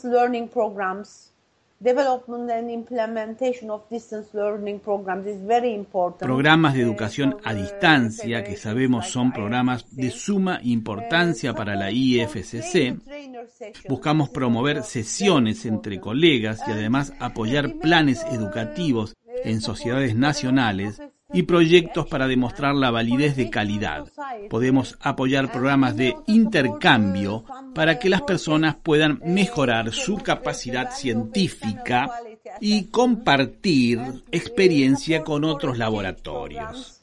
programas de educación a distancia, que sabemos son programas de suma importancia para la IFCC. Buscamos promover sesiones entre colegas y además apoyar planes educativos en sociedades nacionales y proyectos para demostrar la validez de calidad. Podemos apoyar programas de intercambio para que las personas puedan mejorar su capacidad científica y compartir experiencia con otros laboratorios.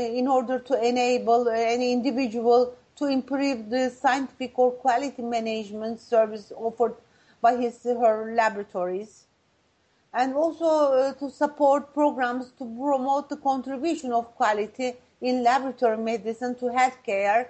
To improve the scientific or quality management service offered by his or her laboratories, and also to support programs to promote the contribution of quality in laboratory medicine to healthcare.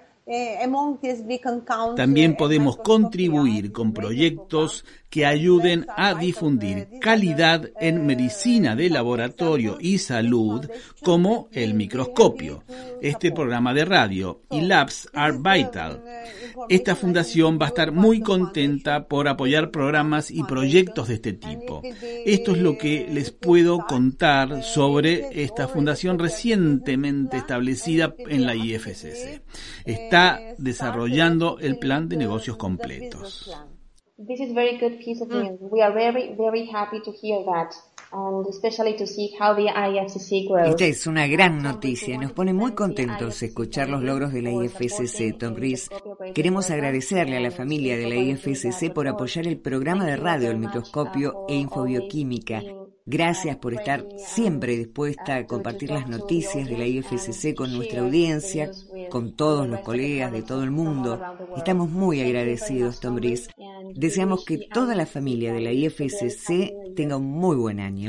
También podemos contribuir con proyectos que ayuden a difundir calidad en medicina de laboratorio y salud, como el microscopio, este programa de radio y Labs Are Vital. Esta fundación va a estar muy contenta por apoyar programas y proyectos de este tipo. Esto es lo que les puedo contar sobre esta fundación recientemente establecida en la IFCC. Está desarrollando el plan de negocios completos. This is very good piece of news. We are very, very happy to hear that, and especially to see how the IFCC grows. Esta es una gran noticia. Nos pone muy contentos escuchar los logros de la IFCC, Tom Rees. Queremos agradecerle a la familia de la IFCC por apoyar el programa de radio, el microscopio e infobioquímica. Gracias por estar siempre dispuesta a compartir las noticias de la IFCC con nuestra audiencia, con todos los colegas de todo el mundo. Estamos muy agradecidos, Tom Rees. Deseamos que toda la familia de la IFCC tenga un muy buen año.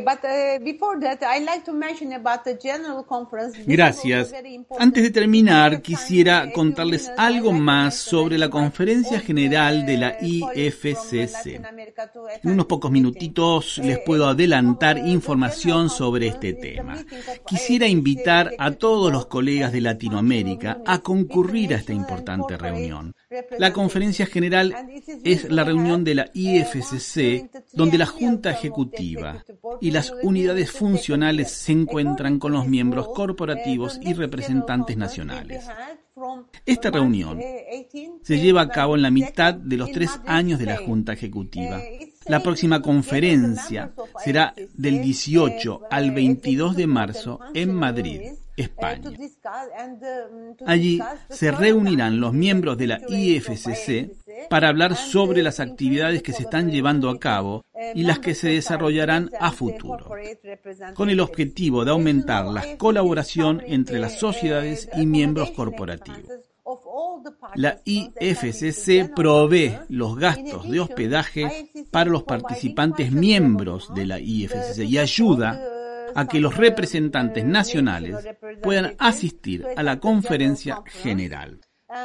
Gracias. Antes de terminar, quisiera contarles algo más sobre la Conferencia General de la IFCC. En unos pocos minutitos les puedo adelantar información sobre este tema. Quisiera invitar a todos los colegas de Latinoamérica a concurrir a esta importante reunión. La Conferencia General es la reunión de la IFCC donde la Junta Ejecutiva y las unidades funcionales se encuentran con los miembros corporativos y representantes nacionales. Esta reunión se lleva a cabo en la mitad de los 3 años de la Junta Ejecutiva. La próxima conferencia será del 18 al 22 de marzo en Madrid, España. Allí se reunirán los miembros de la IFCC para hablar sobre las actividades que se están llevando a cabo y las que se desarrollarán a futuro, con el objetivo de aumentar la colaboración entre las sociedades y miembros corporativos. La IFCC provee los gastos de hospedaje para los participantes miembros de la IFCC y ayuda a que los representantes nacionales puedan asistir a la conferencia general.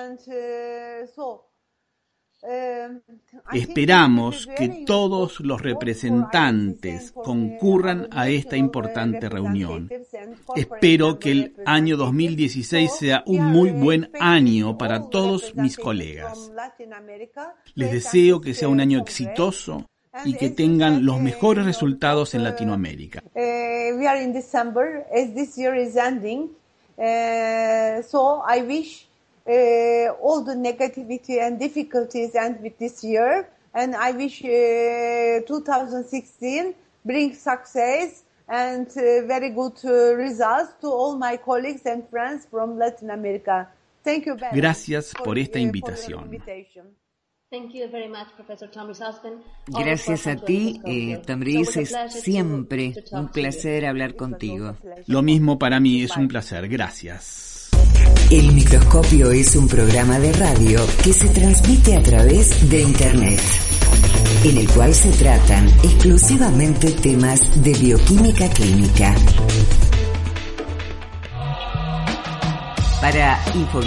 Esperamos que todos los representantes concurran a esta importante reunión. Espero que el año 2016 sea un muy buen año para todos mis colegas. Les deseo que sea un año exitoso y que tengan los mejores resultados en Latinoamérica. We are in December, as this year is ending, so I wish all the negativity and difficulties end with this year, and I wish 2016 brings success and very good results to all my colleagues and friends from Latin America. Thank you very Gracias por esta invitación. Thank you very much, Professor Tomris Aspen. Gracias a ti, Tomris, es siempre un placer hablar contigo. Lo mismo para mí, es un placer. Gracias. El Microscopio es un programa de radio que se transmite a través de Internet, en el cual se tratan exclusivamente temas de bioquímica clínica. Para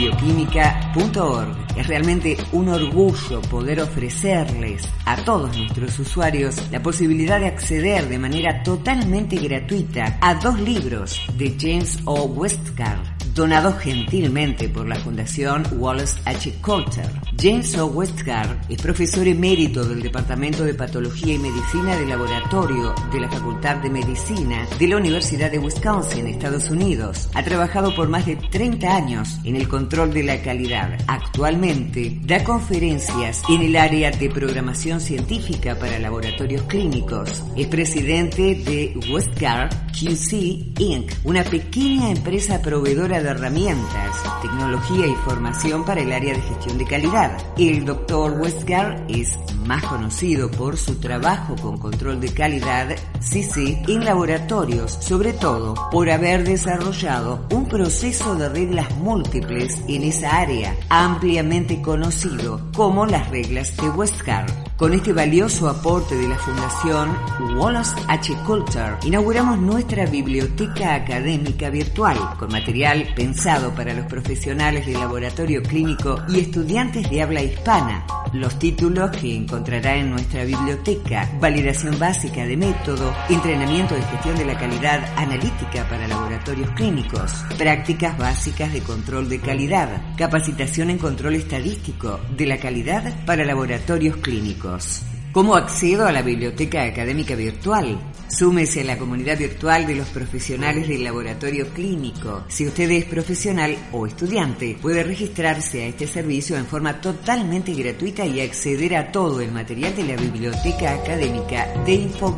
infobioquímica.org es realmente un orgullo poder ofrecerles a todos nuestros usuarios la posibilidad de acceder de manera totalmente gratuita a 2 libros de James O. Westcott, donados gentilmente por la Fundación Wallace H. Coulter. James O. Westcott es profesor emérito del Departamento de Patología y Medicina del Laboratorio de la Facultad de Medicina de la Universidad de Wisconsin, Estados Unidos. Ha trabajado por más de 30 años en el control de la calidad. Actualmente da conferencias en el área de programación científica para laboratorios clínicos. Es presidente de Westcott QC Inc., una pequeña empresa proveedora de herramientas, tecnología y formación para el área de gestión de calidad. El Dr. Westcott es más conocido por su trabajo con control de calidad CC en laboratorios, sobre todo por haber desarrollado un proceso de reglas múltiples en esa área, ampliamente conocido como las reglas de Westcott. Con este valioso aporte de la Fundación Wallace H. Coulter, inauguramos nuestra biblioteca académica virtual, con material pensado para los profesionales del laboratorio clínico y estudiantes de habla hispana. Los títulos que encontrará en nuestra biblioteca: validación básica de método, entrenamiento de gestión de la calidad analítica para laboratorios clínicos, prácticas básicas de control de calidad, capacitación en control estadístico de la calidad para laboratorios clínicos. ¿Cómo accedo a la biblioteca académica virtual? Súmese a la comunidad virtual de los profesionales del laboratorio clínico. Si usted es profesional o estudiante, puede registrarse a este servicio en forma totalmente gratuita y acceder a todo el material de la biblioteca académica de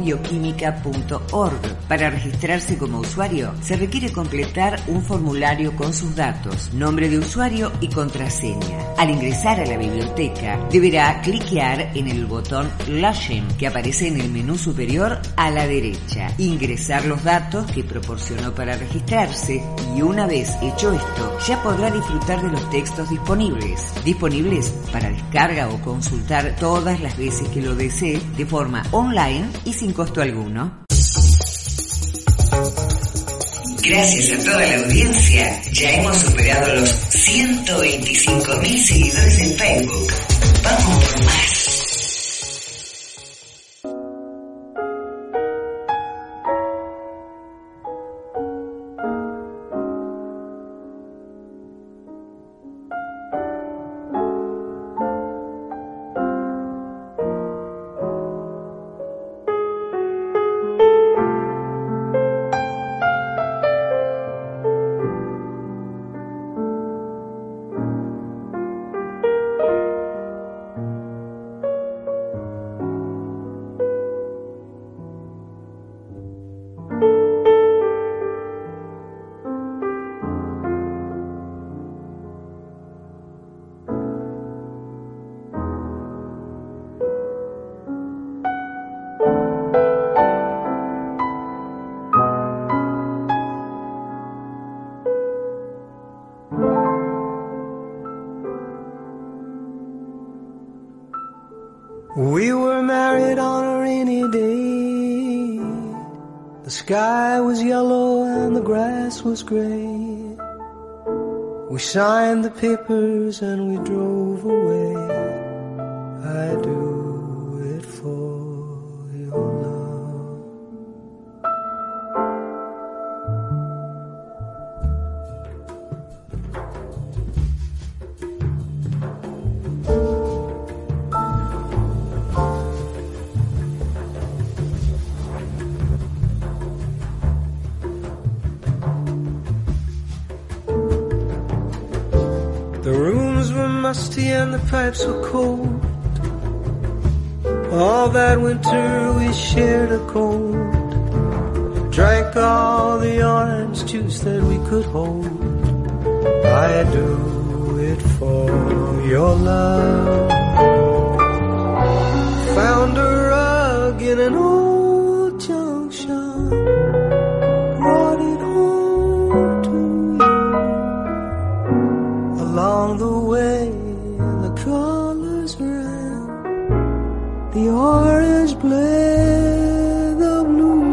infobioquímica.org. Para registrarse como usuario, se requiere completar un formulario con sus datos, nombre de usuario y contraseña. Al ingresar a la biblioteca, deberá cliquear en el botón Login que aparece en el menú superior a la derecha, ingresar los datos que proporcionó para registrarse y una vez hecho esto, ya podrá disfrutar de los textos disponibles para descarga o consultar todas las veces que lo desee de forma online y sin costo alguno. Gracias a toda la audiencia, ya hemos superado los 125.000 seguidores en Facebook. Vamos por más. We were married on a rainy day. The sky was yellow and the grass was gray. We signed the papers and we drove away. I do it for your love. The rooms were musty and the pipes were cold. All that winter we shared a cold, drank all the orange juice that we could hold. I do it for your love. Found a rug in an old junk shop, brought it home to you. Along the way the colors ran, the orange bled the blue.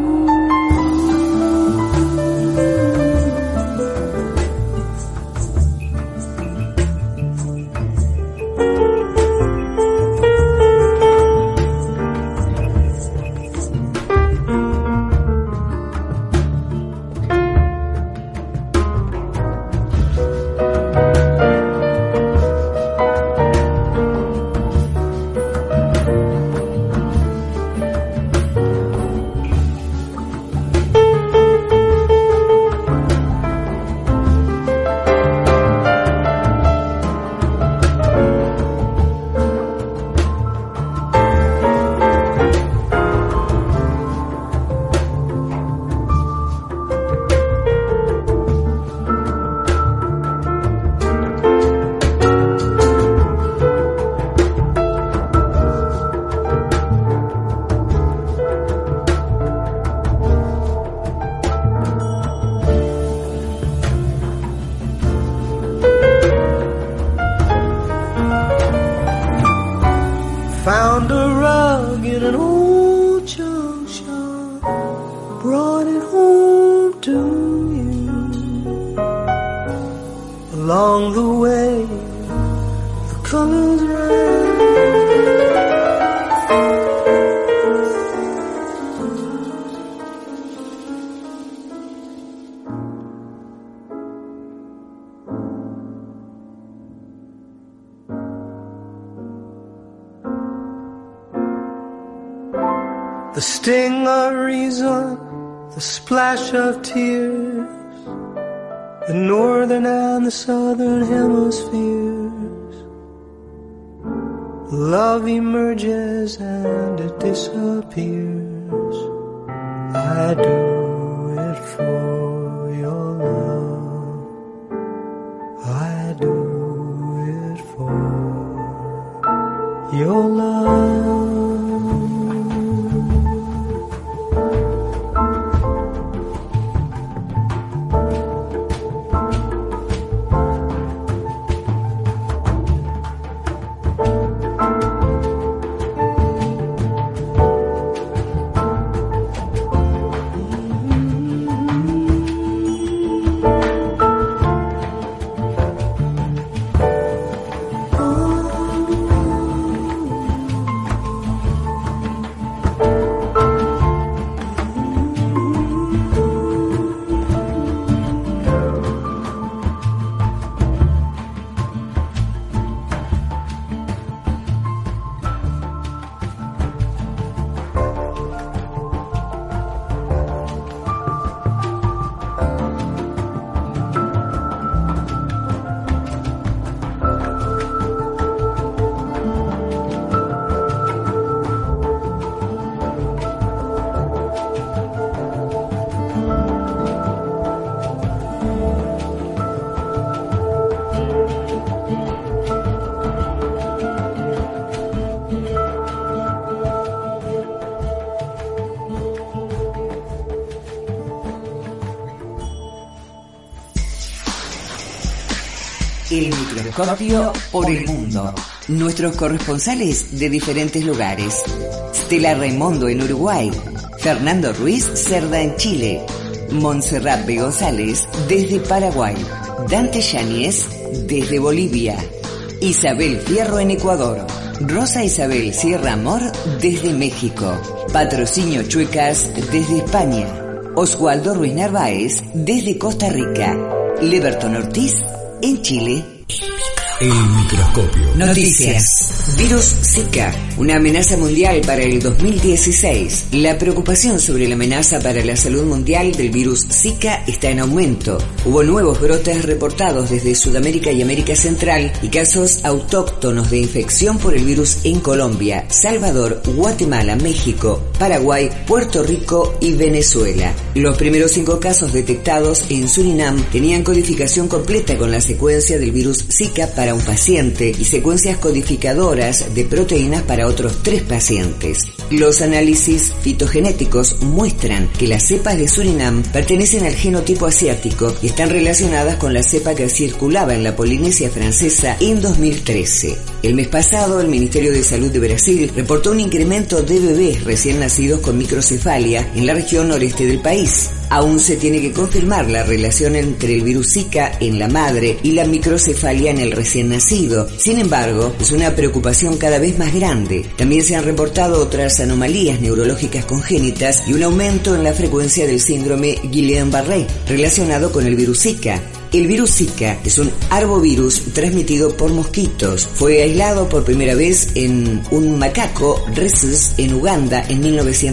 Found a rug in an old junk shop, brought it home to you. Along the way, the colors ran. The sting of reason, the splash of tears, the northern and the southern hemispheres. Love emerges and it disappears. I do it for your love. I do it for your love. El microscopio por el mundo. Nuestros corresponsales de diferentes lugares. Stella Raimondo en Uruguay, Fernando Ruiz Cerda en Chile, Montserrat B. González desde Paraguay, Dante Yáñez desde Bolivia, Isabel Fierro en Ecuador, Rosa Isabel Sierra Amor desde México, Patrocinio Chuecas desde España, Oswaldo Ruiz Narváez desde Costa Rica, Leberton Ortiz en Chile. El micro. El microscopio. Noticias. Virus Zika, una amenaza mundial para el 2016. La preocupación sobre la amenaza para la salud mundial del virus Zika está en aumento. Hubo nuevos brotes reportados desde Sudamérica y América Central y casos autóctonos de infección por el virus en Colombia, Salvador, Guatemala, México, Paraguay, Puerto Rico y Venezuela. Los primeros 5 casos detectados en Surinam tenían codificación completa con la secuencia del virus Zika para un paciente y secuencias codificadoras de proteínas para otros 3 pacientes. Los análisis fitogenéticos muestran que las cepas de Surinam pertenecen al genotipo asiático y están relacionadas con la cepa que circulaba en la Polinesia Francesa en 2013. El mes pasado, el Ministerio de Salud de Brasil reportó un incremento de bebés recién nacidos con microcefalia en la región noreste del país. Aún se tiene que confirmar la relación entre el virus Zika en la madre y la microcefalia en el recién nacido. Sin embargo, es una preocupación cada vez más grande. También se han reportado otras anomalías neurológicas congénitas y un aumento en la frecuencia del síndrome Guillain-Barré relacionado con el virus Zika. El virus Zika es un arbovirus transmitido por mosquitos. Fue aislado por primera vez en un macaco rhesus en Uganda en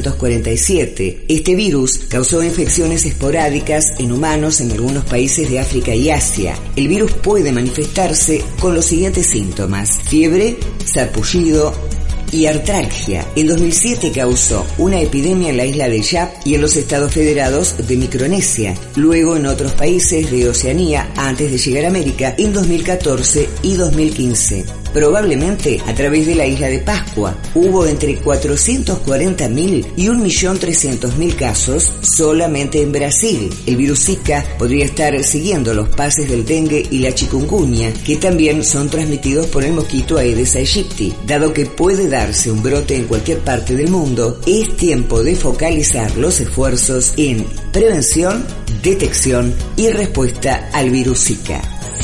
1947. Este virus causó infecciones esporádicas en humanos en algunos países de África y Asia. El virus puede manifestarse con los siguientes síntomas: fiebre, sarpullido y artralgia. En 2007 causó una epidemia en la isla de Yap y en los Estados Federados de Micronesia, luego en otros países de Oceanía antes de llegar a América en 2014 y 2015. Probablemente a través de la isla de Pascua. Hubo entre 440.000 y 1.300.000 casos solamente en Brasil. El virus Zika podría estar siguiendo los pases del dengue y la chikungunya, que también son transmitidos por el mosquito Aedes aegypti. Dado que puede darse un brote en cualquier parte del mundo, es tiempo de focalizar los esfuerzos en prevención, detección y respuesta al virus Zika.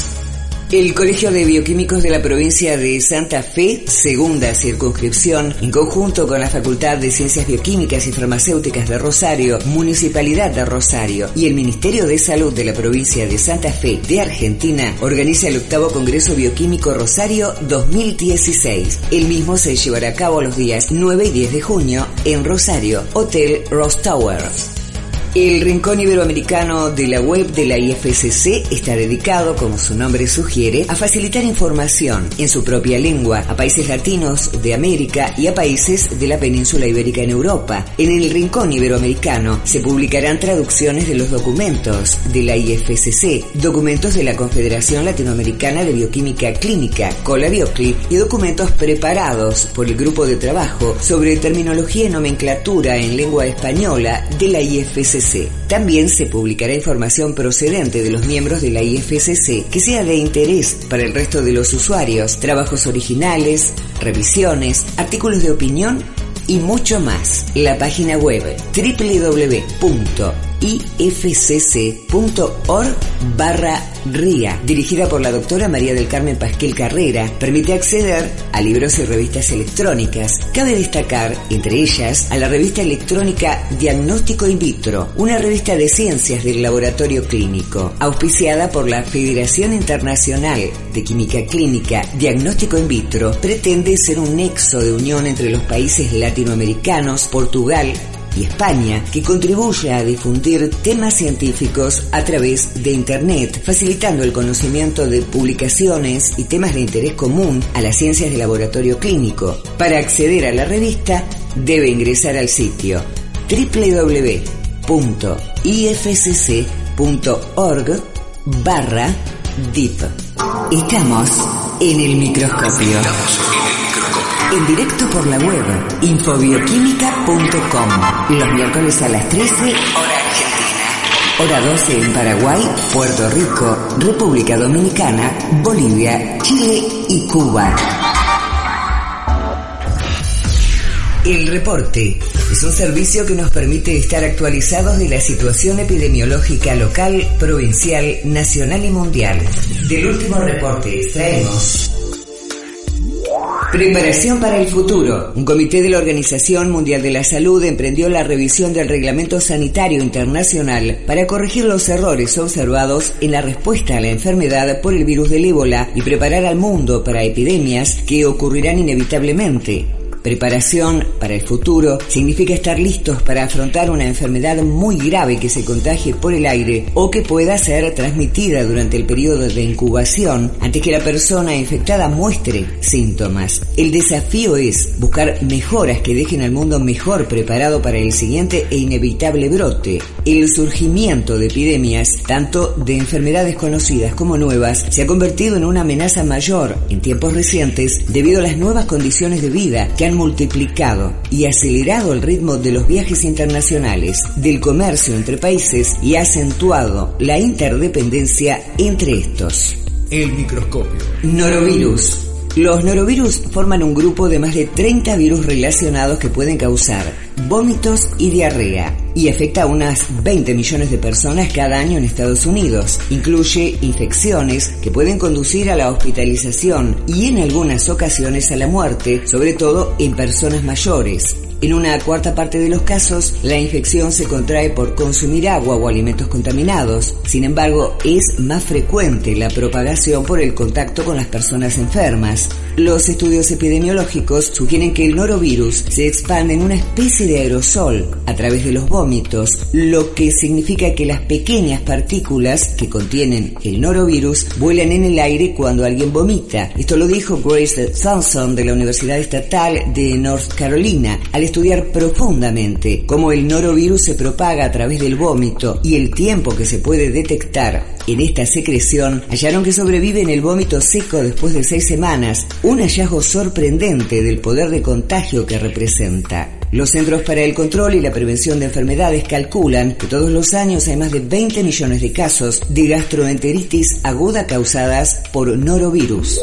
El Colegio de Bioquímicos de la provincia de Santa Fe, segunda circunscripción, en conjunto con la Facultad de Ciencias Bioquímicas y Farmacéuticas de Rosario, Municipalidad de Rosario y el Ministerio de Salud de la provincia de Santa Fe de Argentina, organiza el 8º Congreso Bioquímico Rosario 2016. El mismo se llevará a cabo los días 9 y 10 de junio en Rosario, Hotel Rose Tower. El Rincón Iberoamericano de la web de la IFCC está dedicado, como su nombre sugiere, a facilitar información en su propia lengua a países latinos de América y a países de la península ibérica en Europa. En el Rincón Iberoamericano se publicarán traducciones de los documentos de la IFCC, documentos de la Confederación Latinoamericana de Bioquímica Clínica, COLA-BIOCLI, y documentos preparados por el Grupo de Trabajo sobre Terminología y Nomenclatura en Lengua Española de la IFCC. También se publicará información procedente de los miembros de la IFCC que sea de interés para el resto de los usuarios, trabajos originales, revisiones, artículos de opinión y mucho más. La página web www.ifcc.org/RIA, dirigida por la doctora María del Carmen Pasquel Carrera, permite acceder a libros y revistas electrónicas. Cabe destacar, entre ellas, a la revista electrónica Diagnóstico In Vitro, una revista de ciencias del laboratorio clínico, auspiciada por la Federación Internacional de Química Clínica. Diagnóstico In Vitro pretende ser un nexo de unión entre los países latinoamericanos, Portugal y España, que contribuye a difundir temas científicos a través de Internet, facilitando el conocimiento de publicaciones y temas de interés común a las ciencias de laboratorio clínico. Para acceder a la revista, debe ingresar al sitio www.ifcc.org/DIP. Estamos en el microscopio. En directo por la web infobioquímica.com, los miércoles a las 13, hora argentina, hora 12 en Paraguay, Puerto Rico, República Dominicana, Bolivia, Chile y Cuba. El reporte es un servicio que nos permite estar actualizados de la situación epidemiológica local, provincial, nacional y mundial. Del último reporte extraemos: Preparación para el futuro. Un comité de la Organización Mundial de la Salud emprendió la revisión del Reglamento Sanitario Internacional para corregir los errores observados en la respuesta a la enfermedad por el virus del ébola y preparar al mundo para epidemias que ocurrirán inevitablemente. Preparación para el futuro significa estar listos para afrontar una enfermedad muy grave que se contagie por el aire o que pueda ser transmitida durante el periodo de incubación antes que la persona infectada muestre síntomas. El desafío es buscar mejoras que dejen al mundo mejor preparado para el siguiente e inevitable brote. El surgimiento de epidemias, tanto de enfermedades conocidas como nuevas, se ha convertido en una amenaza mayor en tiempos recientes debido a las nuevas condiciones de vida que han multiplicado y acelerado el ritmo de los viajes internacionales, del comercio entre países y acentuado la interdependencia entre estos. El microscopio. Norovirus. Los norovirus forman un grupo de más de 30 virus relacionados que pueden causar vómitos y diarrea y afecta a unas 20 millones de personas cada año en Estados Unidos. Incluye infecciones que pueden conducir a la hospitalización y en algunas ocasiones a la muerte, sobre todo en personas mayores. En una cuarta parte de los casos, la infección se contrae por consumir agua o alimentos contaminados. Sin embargo, es más frecuente la propagación por el contacto con las personas enfermas. Los estudios epidemiológicos sugieren que el norovirus se expande en una especie de aerosol a través de los vómitos, lo que significa que las pequeñas partículas que contienen el norovirus vuelan en el aire cuando alguien vomita. Esto lo dijo Grace Thompson de la Universidad Estatal de North Carolina al estudiar profundamente cómo el norovirus se propaga a través del vómito y el tiempo que se puede detectar en esta secreción. Hallaron que sobrevive en el vómito seco después de 6 semanas, un hallazgo sorprendente del poder de contagio que representa. Los Centros para el Control y la Prevención de Enfermedades calculan que todos los años hay más de 20 millones de casos de gastroenteritis aguda causadas por norovirus.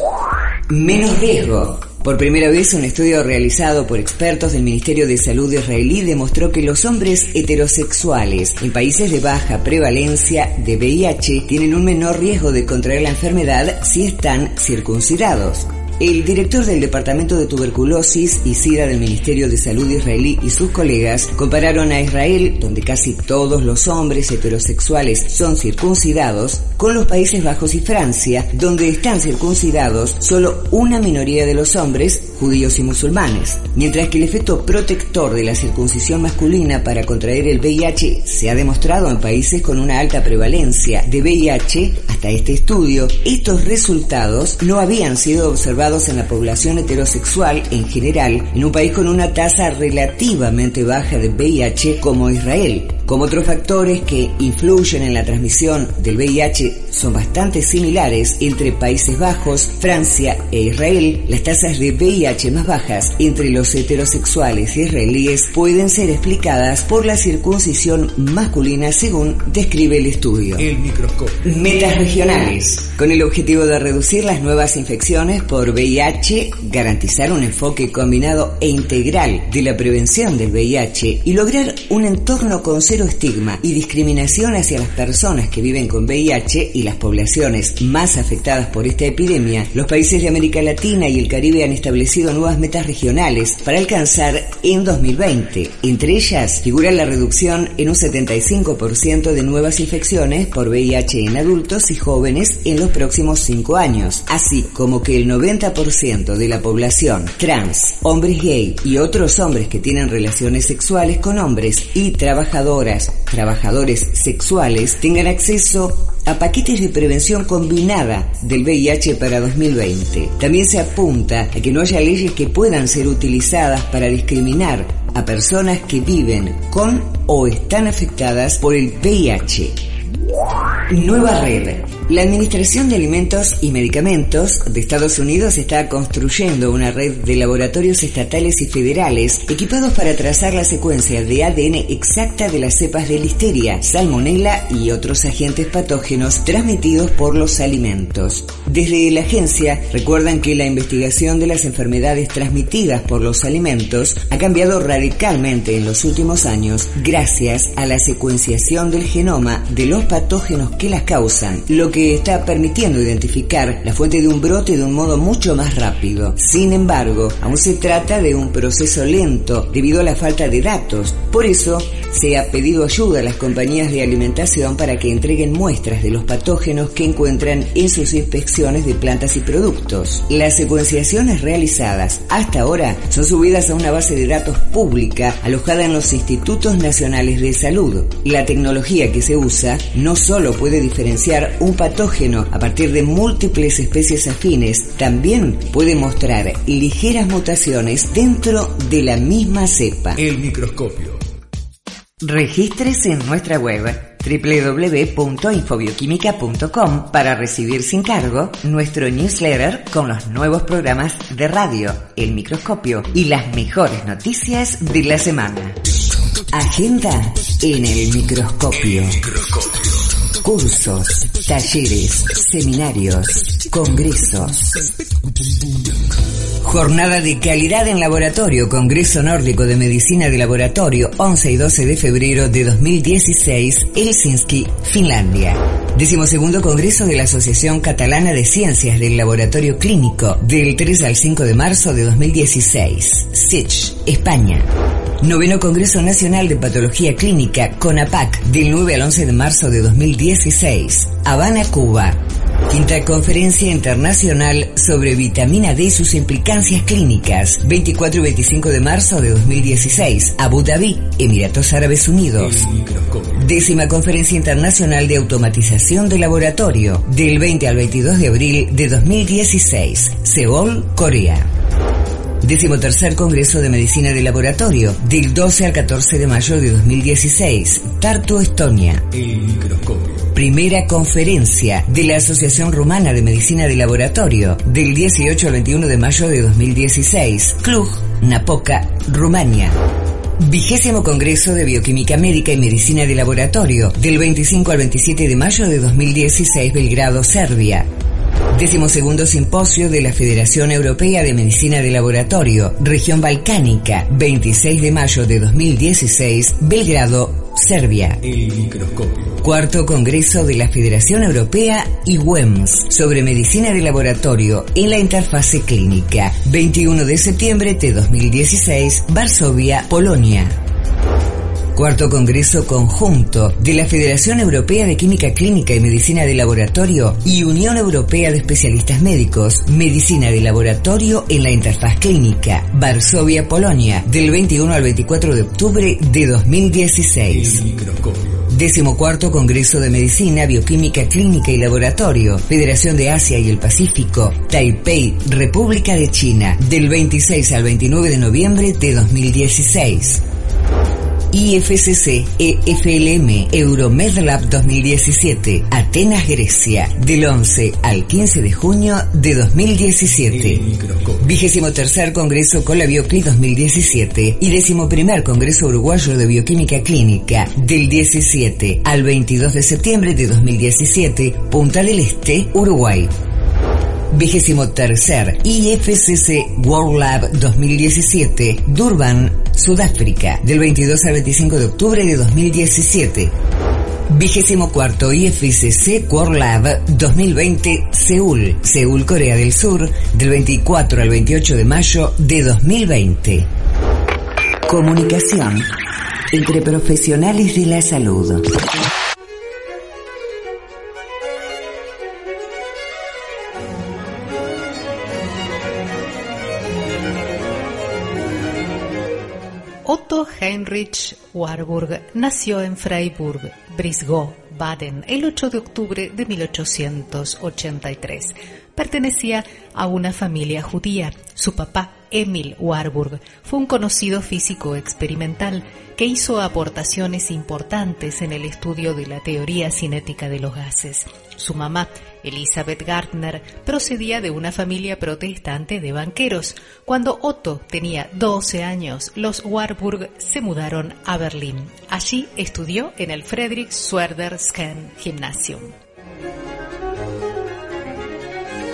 Menos riesgo. Por primera vez, un estudio realizado por expertos del Ministerio de Salud israelí demostró que los hombres heterosexuales en países de baja prevalencia de VIH tienen un menor riesgo de contraer la enfermedad si están circuncidados. El director del Departamento de Tuberculosis y SIDA del Ministerio de Salud israelí y sus colegas compararon a Israel, donde casi todos los hombres heterosexuales son circuncidados, con los Países Bajos y Francia, donde están circuncidados solo una minoría de los hombres, judíos y musulmanes. Mientras que el efecto protector de la circuncisión masculina para contraer el VIH se ha demostrado en países con una alta prevalencia de VIH, hasta este estudio, estos resultados no habían sido observados en la población heterosexual en general en un país con una tasa relativamente baja de VIH como Israel. Como otros factores que influyen en la transmisión del VIH son bastante similares entre Países Bajos, Francia e Israel, las tasas de VIH más bajas entre los heterosexuales israelíes pueden ser explicadas por la circuncisión masculina según describe el estudio. El microscopio. Metas regionales. Con el objetivo de reducir las nuevas infecciones por VIH, garantizar un enfoque combinado e integral de la prevención del VIH y lograr un entorno con cero estigma y discriminación hacia las personas que viven con VIH y las poblaciones más afectadas por esta epidemia, los países de América Latina y el Caribe han establecido nuevas metas regionales para alcanzar en 2020. Entre ellas figura la reducción en un 75% de nuevas infecciones por VIH en adultos y jóvenes en los próximos 5 años, así como que el 90% de la población trans, hombres gay y otros hombres que tienen relaciones sexuales con hombres y trabajadores sexuales tengan acceso a paquetes de prevención combinada del VIH para 2020. También se apunta a que no haya leyes que puedan ser utilizadas para discriminar a personas que viven con o están afectadas por el VIH. Nueva red. La Administración de Alimentos y Medicamentos de Estados Unidos está construyendo una red de laboratorios estatales y federales equipados para trazar la secuencia de ADN exacta de las cepas de listeria, salmonela y otros agentes patógenos transmitidos por los alimentos. Desde la agencia recuerdan que la investigación de las enfermedades transmitidas por los alimentos ha cambiado radicalmente en los últimos años gracias a la secuenciación del genoma de los patógenos que las causan, lo que está permitiendo identificar la fuente de un brote de un modo mucho más rápido. Sin embargo, aún se trata de un proceso lento debido a la falta de datos. Por eso, se ha pedido ayuda a las compañías de alimentación para que entreguen muestras de los patógenos que encuentran en sus inspecciones de plantas y productos. Las secuenciaciones realizadas hasta ahora son subidas a una base de datos pública alojada en los Institutos Nacionales de Salud. La tecnología que se usa no solo puede diferenciar un patógeno a partir de múltiples especies afines, también puede mostrar ligeras mutaciones dentro de la misma cepa. El microscopio. Regístrese en nuestra web www.infobioquímica.com para recibir sin cargo nuestro newsletter con los nuevos programas de radio, El Microscopio y las mejores noticias de la semana. Agenda en El Microscopio. Cursos, talleres, seminarios, congresos. Jornada de calidad en laboratorio, Congreso Nórdico de Medicina de Laboratorio, 11 y 12 de febrero de 2016, Helsinki, Finlandia. 12º Congreso de la Asociación Catalana de Ciencias del Laboratorio Clínico, del 3 al 5 de marzo de 2016, Sitges, España. 9º Congreso Nacional de Patología Clínica, CONAPAC, del 9 al 11 de marzo de 2016, Habana, Cuba. 5ª Conferencia Internacional sobre Vitamina D y sus implicancias clínicas, 24 y 25 de marzo de 2016, Abu Dhabi, Emiratos Árabes Unidos. 10ª Conferencia Internacional de Automatización de Laboratorio, del 20 al 22 de abril de 2016, Seúl, Corea. 13º Congreso de Medicina de Laboratorio, del 12 al 14 de mayo de 2016, Tartu, Estonia. El microscopio. Primera Conferencia de la Asociación Rumana de Medicina de Laboratorio, del 18 al 21 de mayo de 2016, Cluj, Napoca, Rumania. 20º Congreso de Bioquímica Médica y Medicina de Laboratorio, del 25 al 27 de mayo de 2016, Belgrado, Serbia. 12º Simposio de la Federación Europea de Medicina de Laboratorio, Región Balcánica, 26 de mayo de 2016, Belgrado, Serbia. El microscopio. 4º Congreso de la Federación Europea y WEMS sobre Medicina de Laboratorio en la interfase clínica, 21 de septiembre de 2016, Varsovia, Polonia. 4º Congreso Conjunto de la Federación Europea de Química Clínica y Medicina de Laboratorio y Unión Europea de Especialistas Médicos, Medicina de Laboratorio en la Interfaz Clínica, Varsovia, Polonia, del 21 al 24 de octubre de 2016. 14º Congreso de Medicina, Bioquímica Clínica y Laboratorio, Federación de Asia y el Pacífico, Taipei, República de China, del 26 al 29 de noviembre de 2016. IFCC EFLM Euromedlab 2017, Atenas, Grecia, del 11 al 15 de junio de 2017. 23º Congreso Colabiocli 2017 y 11º Congreso Uruguayo de Bioquímica Clínica, del 17 al 22 de septiembre de 2017, Punta del Este, Uruguay. 23º IFCC World Lab 2017, Durban, Sudáfrica, del 22 al 25 de octubre de 2017. 24º IFCC World Lab 2020, Seúl, Seúl, Corea del Sur, del 24 al 28 de mayo de 2020. Comunicación entre profesionales de la salud. Otto Heinrich Warburg nació en Freiburg, Brisgau, Baden, el 8 de octubre de 1883. Pertenecía a una familia judía. Su papá, Emil Warburg, fue un conocido físico experimental que hizo aportaciones importantes en el estudio de la teoría cinética de los gases. Su mamá, Elisabeth Gärtner, procedía de una familia protestante de banqueros. Cuando Otto tenía 12 años, los Warburg se mudaron a Berlín. Allí estudió en el Friedrich Schroeder Gymnasium.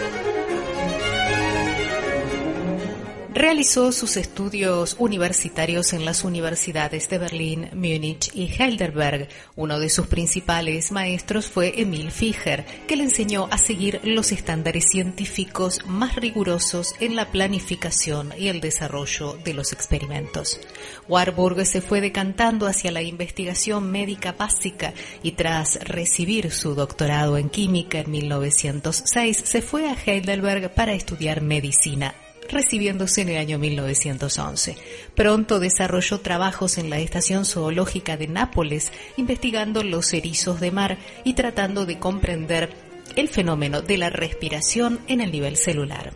Realizó sus estudios universitarios en las universidades de Berlín, Múnich y Heidelberg. Uno de sus principales maestros fue Emil Fischer, que le enseñó a seguir los estándares científicos más rigurosos en la planificación y el desarrollo de los experimentos. Warburg se fue decantando hacia la investigación médica básica y tras recibir su doctorado en química en 1906 se fue a Heidelberg para estudiar medicina, recibiéndose en el año 1911. Pronto desarrolló trabajos en la Estación Zoológica de Nápoles, investigando los erizos de mar y tratando de comprender el fenómeno de la respiración en el nivel celular.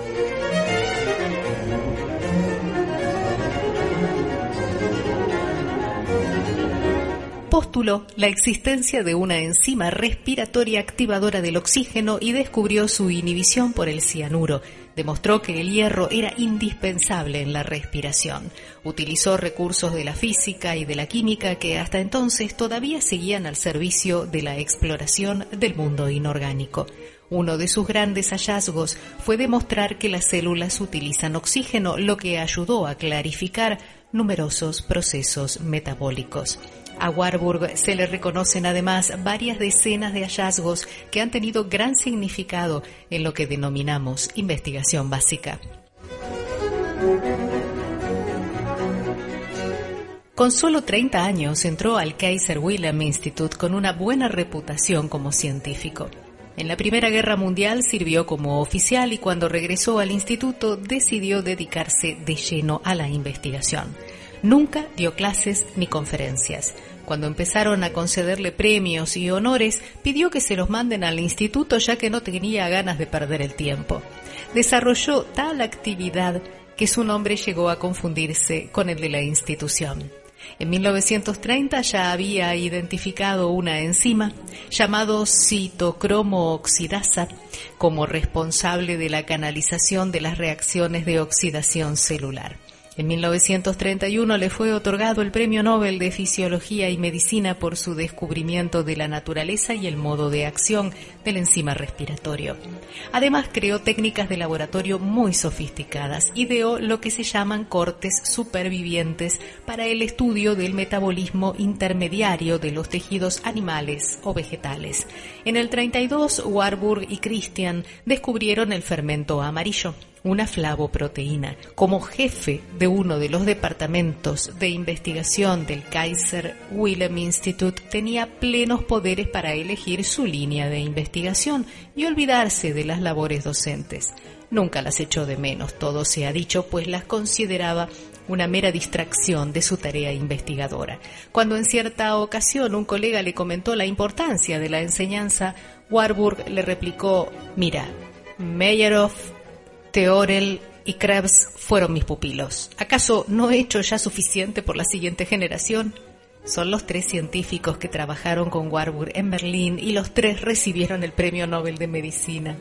Postuló la existencia de una enzima respiratoria activadora del oxígeno y descubrió su inhibición por el cianuro. Demostró que el hierro era indispensable en la respiración. Utilizó recursos de la física y de la química que hasta entonces todavía seguían al servicio de la exploración del mundo inorgánico. Uno de sus grandes hallazgos fue demostrar que las células utilizan oxígeno, lo que ayudó a clarificar numerosos procesos metabólicos. A Warburg se le reconocen además varias decenas de hallazgos que han tenido gran significado en lo que denominamos investigación básica. Con solo 30 años entró al Kaiser Wilhelm Institute con una buena reputación como científico. En la Primera Guerra Mundial sirvió como oficial y cuando regresó al instituto decidió dedicarse de lleno a la investigación. Nunca dio clases ni conferencias. Cuando empezaron a concederle premios y honores, pidió que se los manden al instituto ya que no tenía ganas de perder el tiempo. Desarrolló tal actividad que su nombre llegó a confundirse con el de la institución. En 1930 ya había identificado una enzima llamado citocromo oxidasa como responsable de la canalización de las reacciones de oxidación celular. En 1931 le fue otorgado el Premio Nobel de Fisiología y Medicina por su descubrimiento de la naturaleza y el modo de acción del enzima respiratorio. Además, creó técnicas de laboratorio muy sofisticadas. Ideó lo que se llaman cortes supervivientes para el estudio del metabolismo intermediario de los tejidos animales o vegetales. En el 32, Warburg y Christian descubrieron el fermento amarillo, una flavoproteína. Como jefe de uno de los departamentos de investigación del Kaiser Wilhelm Institute, tenía plenos poderes para elegir su línea de investigación y olvidarse de las labores docentes. Nunca las echó de menos, todo se ha dicho, pues las consideraba una mera distracción de su tarea investigadora. Cuando en cierta ocasión un colega le comentó la importancia de la enseñanza, Warburg le replicó: «Mira, Meyerhoff, Theorel y Krebs fueron mis pupilos. ¿Acaso no he hecho ya suficiente por la siguiente generación?». Son los 3 científicos que trabajaron con Warburg en Berlín y los 3 recibieron el Premio Nobel de Medicina.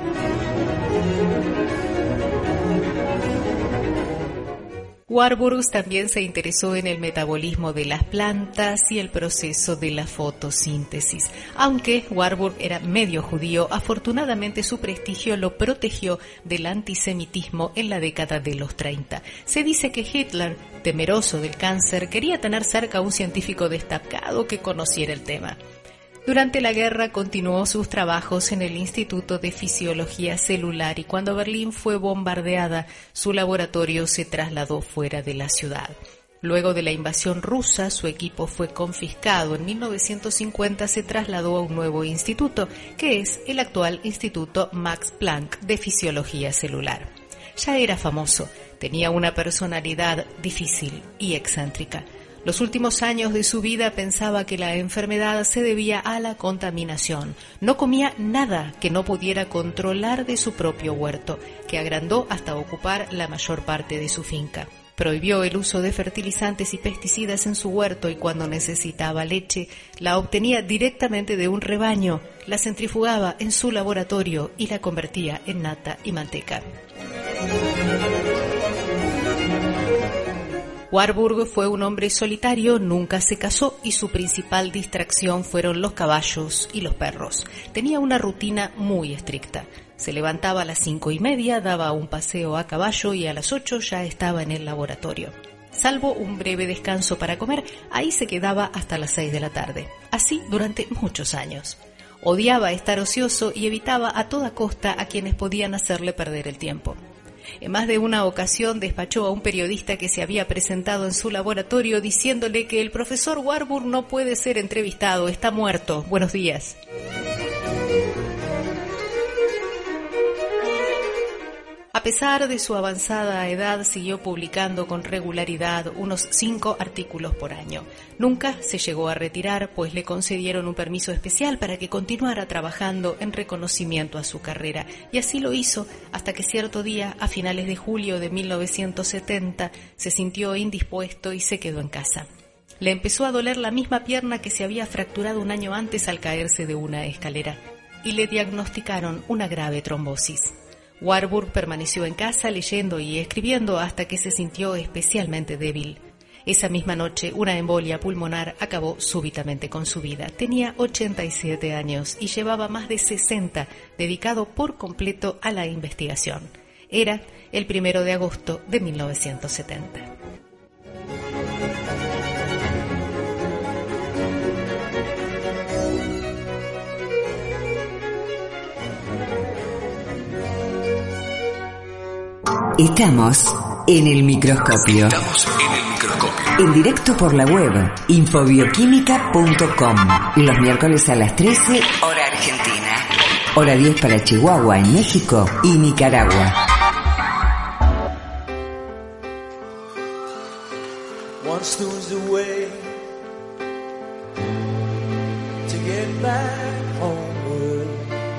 Warburg también se interesó en el metabolismo de las plantas y el proceso de la fotosíntesis. Aunque Warburg era medio judío, afortunadamente su prestigio lo protegió del antisemitismo en la década de los 30. Se dice que Hitler, temeroso del cáncer, quería tener cerca a un científico destacado que conociera el tema. Durante la guerra continuó sus trabajos en el Instituto de Fisiología Celular y cuando Berlín fue bombardeada, su laboratorio se trasladó fuera de la ciudad. Luego de la invasión rusa, su equipo fue confiscado. En 1950 se trasladó a un nuevo instituto, que es el actual Instituto Max Planck de Fisiología Celular. Ya era famoso, tenía una personalidad difícil y excéntrica. Los últimos años de su vida pensaba que la enfermedad se debía a la contaminación. No comía nada que no pudiera controlar de su propio huerto, que agrandó hasta ocupar la mayor parte de su finca. Prohibió el uso de fertilizantes y pesticidas en su huerto y cuando necesitaba leche, la obtenía directamente de un rebaño, la centrifugaba en su laboratorio y la convertía en nata y manteca. Warburg fue un hombre solitario, nunca se casó y su principal distracción fueron los caballos y los perros. Tenía una rutina muy estricta. Se levantaba a las 5:30, daba un paseo a caballo y a las 8 ya estaba en el laboratorio. Salvo un breve descanso para comer, ahí se quedaba hasta las 6 de la tarde. Así durante muchos años. Odiaba estar ocioso y evitaba a toda costa a quienes podían hacerle perder el tiempo. En más de una ocasión despachó a un periodista que se había presentado en su laboratorio diciéndole que el profesor Warburg no puede ser entrevistado, está muerto. Buenos días. A pesar de su avanzada edad, siguió publicando con regularidad unos 5 artículos por año. Nunca se llegó a retirar, pues le concedieron un permiso especial para que continuara trabajando en reconocimiento a su carrera. Y así lo hizo hasta que cierto día, a finales de julio de 1970, se sintió indispuesto y se quedó en casa. Le empezó a doler la misma pierna que se había fracturado un año antes al caerse de una escalera, y le diagnosticaron una grave trombosis. Warburg permaneció en casa leyendo y escribiendo hasta que se sintió especialmente débil. Esa misma noche, una embolia pulmonar acabó súbitamente con su vida. Tenía 87 años y llevaba más de 60 dedicado por completo a la investigación. Era el 1 de agosto de 1970. Estamos en el microscopio. En directo por la web infobioquímica.com. Los miércoles a las 13, hora argentina. Hora 10 para Chihuahua, en México y Nicaragua. Once there was a way to get back homeward.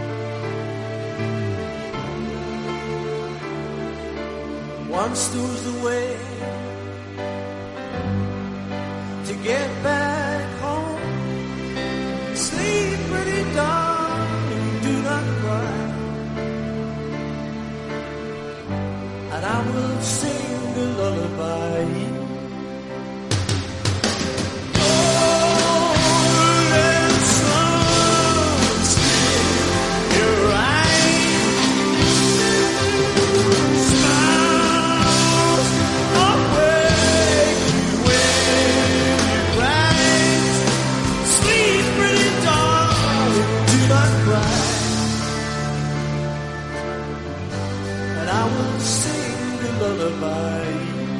Once there was a way to get back home. Sleep, pretty darling, do not cry, and I will sing a lullaby. Lullaby.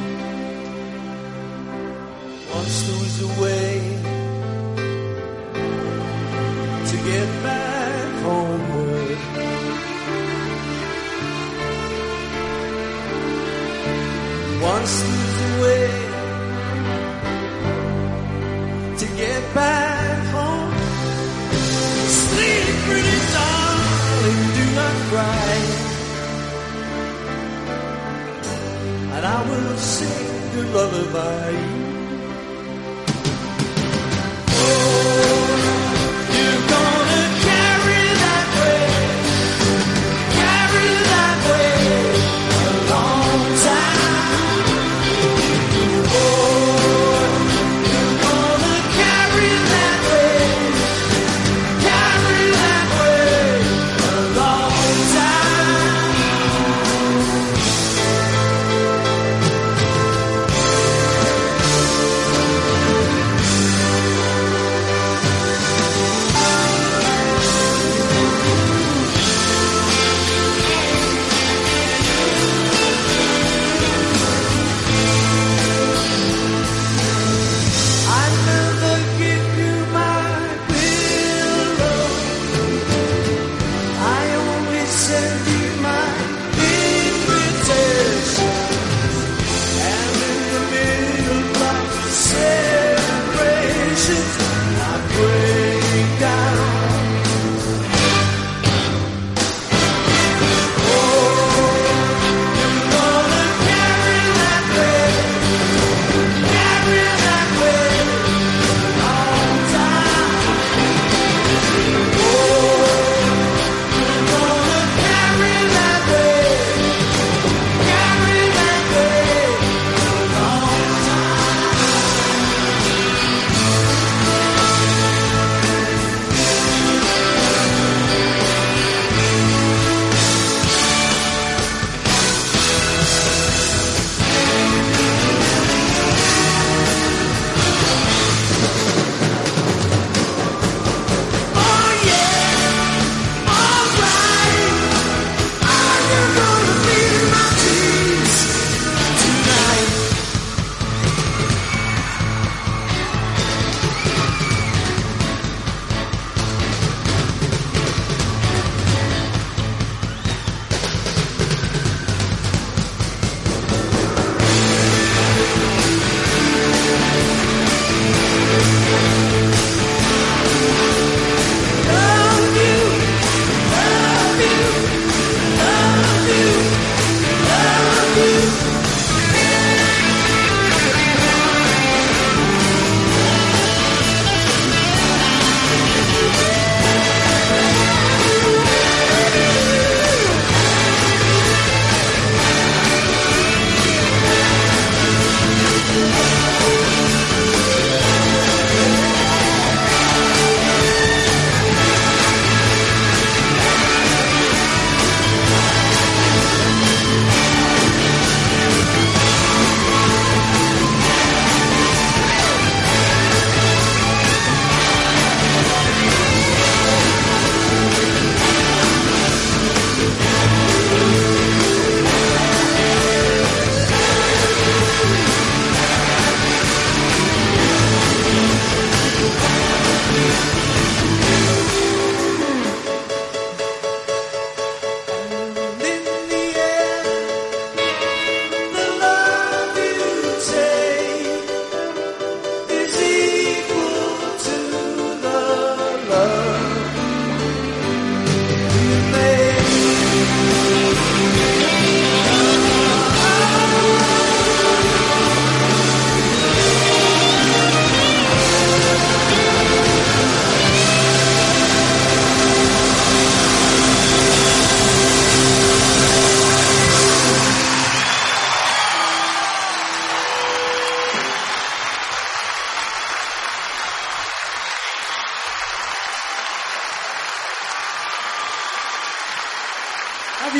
Once there was a way to get back homeward. Once there was a way to get back home. Sleep, pretty darling, do not cry, and I will sing a lullaby.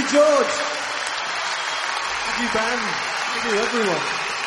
George. Thank you, Ben. Thank you, everyone.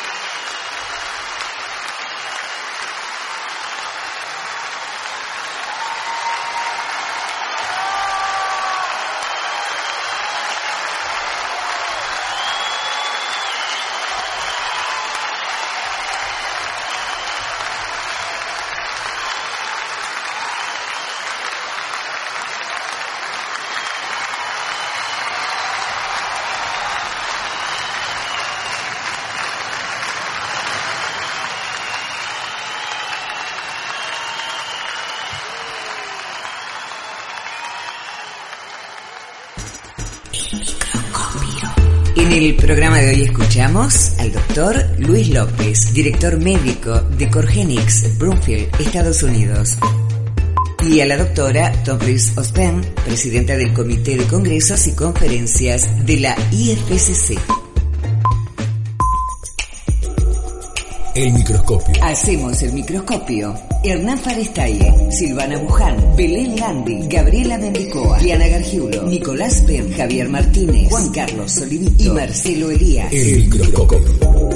En el programa de hoy escuchamos al doctor Luis López, director médico de Corgenix, Broomfield, Estados Unidos, y a la doctora Doris Ospen, presidenta del Comité de Congresos y Conferencias de la IFCC. El microscopio. Hacemos el microscopio. Hernán Farestaye, Silvana Buján, Belén Landi, Gabriela Mendicoa, Diana Gargiulo, Nicolás Penn, Javier Martínez, Juan Carlos Solivito y Marcelo Elías. El microscopio.